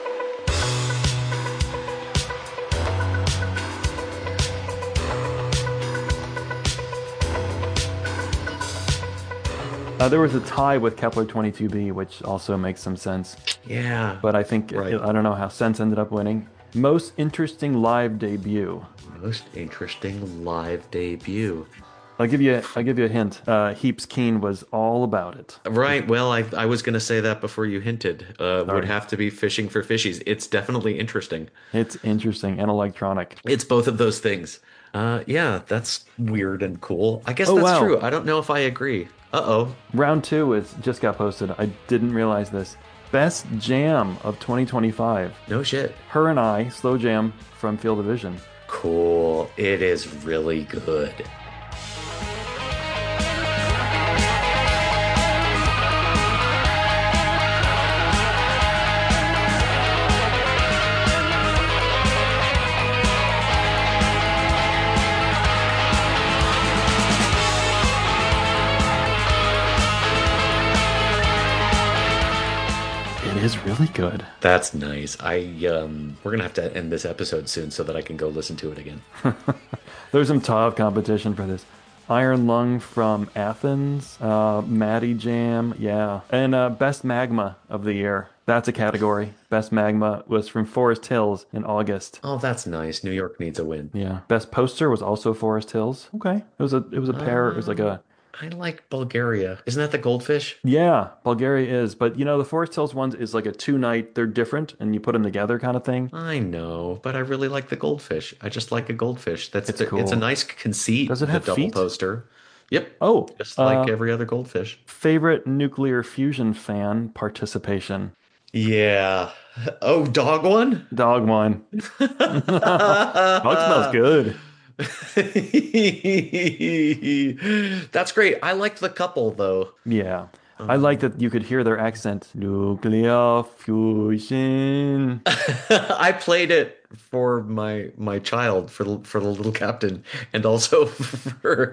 Speaker 4: Uh, there was a tie with Kepler twenty-two b, which also makes some sense.
Speaker 3: Yeah.
Speaker 4: But I think,
Speaker 3: Right.
Speaker 4: I don't know how Sense ended up winning. Most interesting live debut.
Speaker 3: Most interesting live debut.
Speaker 4: I'll give you. I'll give you a hint. Uh, Heaps Keen was all about it.
Speaker 3: Right. Well, I I was going to say that before you hinted. Uh, would
Speaker 4: Sorry.
Speaker 3: have to be Fishing for Fishies. It's definitely interesting.
Speaker 4: It's interesting and electronic.
Speaker 3: It's both of those things. Uh, yeah, that's weird and cool. I guess
Speaker 4: Oh,
Speaker 3: that's
Speaker 4: wow.
Speaker 3: true. I don't know if I agree. Uh oh.
Speaker 4: Round two is just got posted. I didn't realize this. Best Jam of twenty twenty-five.
Speaker 3: No shit.
Speaker 4: Her and I, Slow Jam from Field of Vision.
Speaker 3: Cool. It is really good.
Speaker 4: It is really good.
Speaker 3: That's nice. I um, we're gonna have to end this episode soon so that I can go listen to it again.
Speaker 4: There's some tough competition for this. Iron Lung from Athens, uh, Maddie Jam, yeah. And uh, Best Magma of the Year. That's a category. Best Magma was from Forest Hills in August.
Speaker 3: Oh, that's nice. New York needs a win.
Speaker 4: Yeah. Best Poster was also Forest Hills. Okay. It was a it was a pair. It was like a
Speaker 3: I like Bulgaria. Isn't that the goldfish?
Speaker 4: yeah. Bulgaria is, but you know the Forest Hills ones is like a two night. They're different, and you put them together kind of thing.
Speaker 3: I know, but I really like the goldfish. I just like a goldfish. That's
Speaker 4: It's
Speaker 3: the, it's a
Speaker 4: cool.
Speaker 3: nice conceit.
Speaker 4: Does it
Speaker 3: the
Speaker 4: have
Speaker 3: double
Speaker 4: feet?
Speaker 3: poster? Yep.
Speaker 4: Oh,
Speaker 3: Just like
Speaker 4: uh,
Speaker 3: every other goldfish.
Speaker 4: favorite nuclear fusion fan participation.
Speaker 3: Yeah. Oh, dog one?
Speaker 4: Dog one. Dog smells good.
Speaker 3: That's great. I liked the couple though.
Speaker 4: Yeah. I like that you could hear their accent. Nuclear fusion.
Speaker 3: I played it for my my child for the- for the little captain, and also for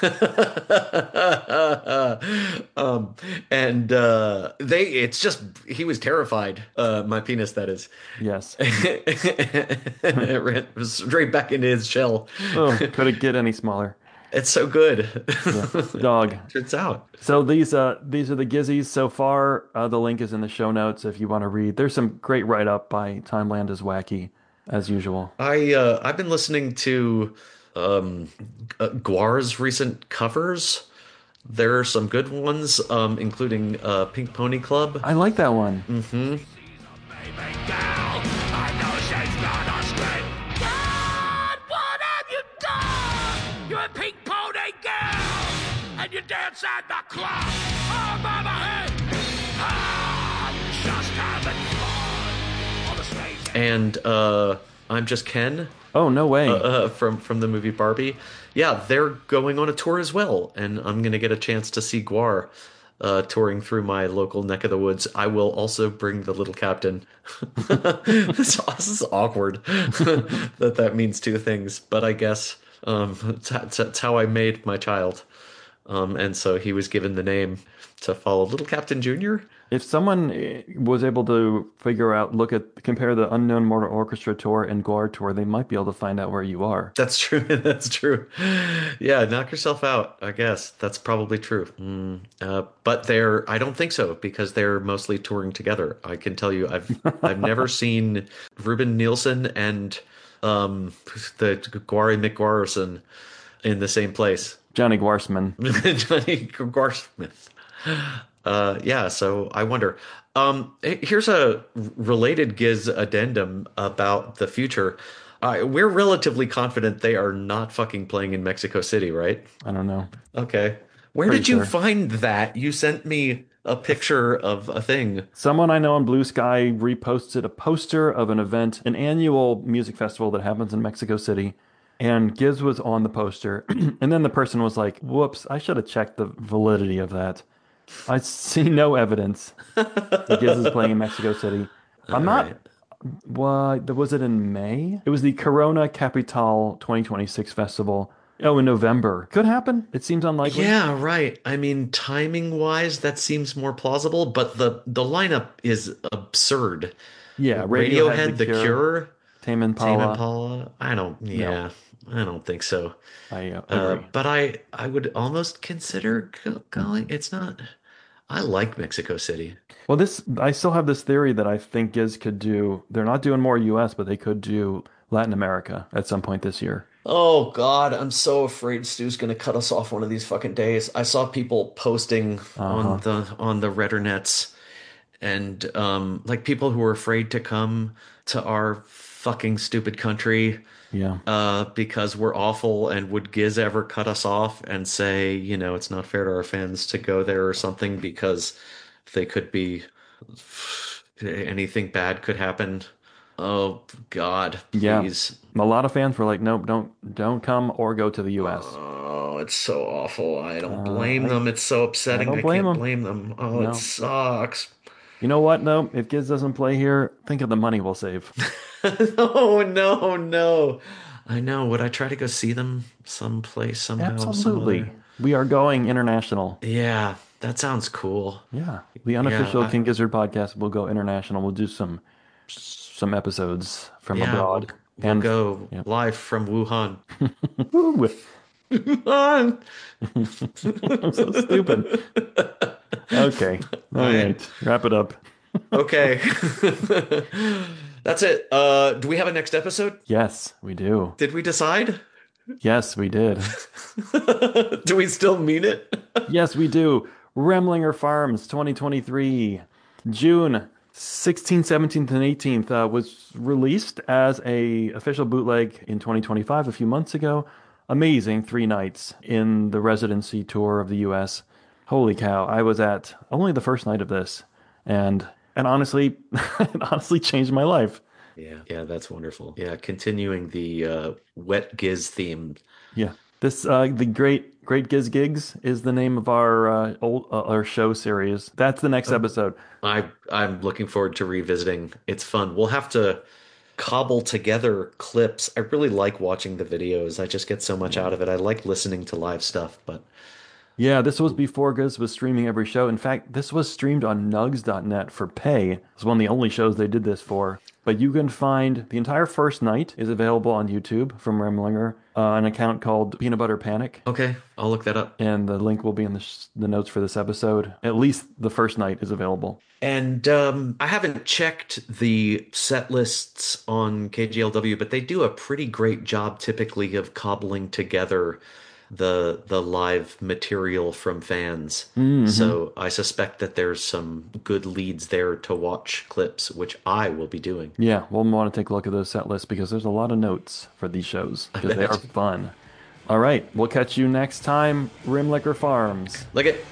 Speaker 3: um and uh they it's just he was terrified, uh my penis, that is.
Speaker 4: Yes.
Speaker 3: It ran straight back into his shell.
Speaker 4: Oh, could it get any smaller?
Speaker 3: It's so good.
Speaker 4: Yeah. Dog.
Speaker 3: Turns out.
Speaker 4: So these uh these are the Gizzies so far. Uh, the link is in the show notes if you want to read. There's some great write up by Timeland is Wacky as usual.
Speaker 3: I uh, I've been listening to um, uh, Guar's recent covers. There are some good ones, um, including uh, Pink Pony Club.
Speaker 4: I like that one.
Speaker 3: Mm-hmm.
Speaker 12: You're a pink pony girl, and you dance at the club. Oh, mama, hey, I'm just having fun on the stage.
Speaker 3: And uh, I'm Just Ken.
Speaker 4: Oh, no way.
Speaker 3: Uh, uh, from from the movie Barbie. Yeah, they're going on a tour as well, and I'm going to get a chance to see Guar uh, touring through my local neck of the woods. I will also bring the little captain. this, this is awkward that that means two things, but I guess um, that's, that's how I made my child. Um, and so he was given the name to follow Little Captain Junior
Speaker 4: If someone eh, was able to figure out, look at, compare the Unknown Mortal Orchestra tour and Guar tour, they might be able to find out where you are.
Speaker 3: That's true. That's true. Yeah, knock yourself out, I guess. That's probably true. Mm, uh, but they're, I don't think so, because they're mostly touring together. I can tell you, I've I've never seen Ruben Nielsen and um, the Guari McGuarson in the same place.
Speaker 4: Johnny Guarsman.
Speaker 3: Johnny Guarsmith. Uh, yeah, so I wonder. Um, here's a related Giz addendum about the future. Uh, we're relatively confident they are not fucking playing in Mexico City, right?
Speaker 4: I don't know.
Speaker 3: Okay. Where
Speaker 4: Pretty
Speaker 3: did you
Speaker 4: sure.
Speaker 3: find that? You sent me a picture of a thing.
Speaker 4: Someone I know on Blue Sky reposted a poster of an event, an annual music festival that happens in Mexico City. And Giz was on the poster. And then the person was like, whoops, I should have checked the validity of that. I see no evidence that Giz is playing in Mexico City. I'm
Speaker 3: All
Speaker 4: not...
Speaker 3: right.
Speaker 4: What was it in May? It was the Corona Capital twenty twenty-six festival. Oh, in November. Could happen. It seems unlikely.
Speaker 3: Yeah, right. I mean, timing wise, that seems more plausible, but the, the lineup is absurd.
Speaker 4: Yeah,
Speaker 3: Radiohead, The Cure,
Speaker 4: Tame Impala.
Speaker 3: Tame Impala. I don't, yeah, I don't think so.
Speaker 4: I uh,
Speaker 3: Uh,
Speaker 4: agree.
Speaker 3: but I, I would almost consider go- going. It's not. I like Mexico City.
Speaker 4: Well, this I still have this theory that I think Giz could do. They're not doing more U S, but they could do Latin America at some point this year.
Speaker 3: Oh God, I'm so afraid Stu's gonna cut us off one of these fucking days. I saw people posting
Speaker 4: Uh-huh.
Speaker 3: on the on the Reddernets, and um, like people who are afraid to come to our fucking stupid country.
Speaker 4: Yeah.
Speaker 3: Uh, because we're awful, and would Giz ever cut us off and say, you know, it's not fair to our fans to go there or something because they could be, anything bad could happen. Oh God, please.
Speaker 4: Yeah. A lot of fans were like, nope, don't don't come or go to the U S.
Speaker 3: Oh, it's so awful. I don't
Speaker 4: Uh,
Speaker 3: blame
Speaker 4: I-
Speaker 3: them. It's so upsetting.
Speaker 4: I don't
Speaker 3: I,
Speaker 4: blame
Speaker 3: can't
Speaker 4: them.
Speaker 3: blame them. Oh,
Speaker 4: No.
Speaker 3: it sucks.
Speaker 4: You know what, though? If Giz doesn't play here, think of the money we'll save.
Speaker 3: Oh no, no. I know. Would I try to go see them someplace somehow? some
Speaker 4: Absolutely.
Speaker 3: other-
Speaker 4: We are going international.
Speaker 3: Yeah, that sounds cool.
Speaker 4: Yeah. The unofficial
Speaker 3: Yeah, I-
Speaker 4: King Gizzard podcast will go international. We'll do some some episodes from
Speaker 3: Yeah,
Speaker 4: abroad.
Speaker 3: We'll
Speaker 4: and
Speaker 3: go
Speaker 4: yeah.
Speaker 3: live from Wuhan.
Speaker 4: Woo.
Speaker 3: Wuhan.
Speaker 4: I'm so stupid. Okay. All right. Wrap it up.
Speaker 3: Okay. That's it. Uh, do we have a next episode?
Speaker 4: Yes, we do.
Speaker 3: Did we decide?
Speaker 4: Yes, we did.
Speaker 3: Do we still mean it?
Speaker 4: Yes, we do. Remlinger Farms twenty twenty-three, June sixteenth, seventeenth, and eighteenth uh, was released as a official bootleg in twenty twenty-five a few months ago. Amazing three nights in the residency tour of the U S. Holy cow! I was at only the first night of this, and and honestly, it honestly changed my life.
Speaker 3: Yeah, yeah, that's wonderful. Yeah, continuing the uh, wet Giz theme.
Speaker 4: Yeah, this uh, the great Great Giz Gigs is the name of our uh, old uh, our show series. That's the next episode.
Speaker 3: I I'm looking forward to revisiting. It's fun. We'll have to cobble together clips. I really like watching the videos. I just get so much out of it. I like listening to live stuff, but
Speaker 4: Yeah, this was before Giz was streaming every show. In fact, this was streamed on nugs dot net for pay. It's one of the only shows they did this for. But you can find the entire first night is available on YouTube from Remlinger, uh, an account called Peanut Butter Panic.
Speaker 3: Okay, I'll look that up.
Speaker 4: And the link will be in the, sh- the notes for this episode. At least the first night is available.
Speaker 3: And um, I haven't checked the set lists on K G L W, but they do a pretty great job typically of cobbling together the the live material from fans.
Speaker 4: Mm-hmm.
Speaker 3: So I suspect that there's some good leads there to watch clips, which I will be doing.
Speaker 4: Yeah, we'll want to take a look at those set lists because there's a lot of notes for these shows because they are fun. All right, we'll catch you next time, Rimlicker Farms.
Speaker 3: Lick it.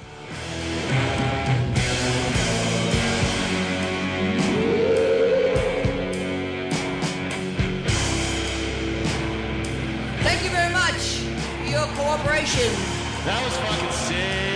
Speaker 7: Thank you very much for your cooperation.
Speaker 1: That was fucking sick.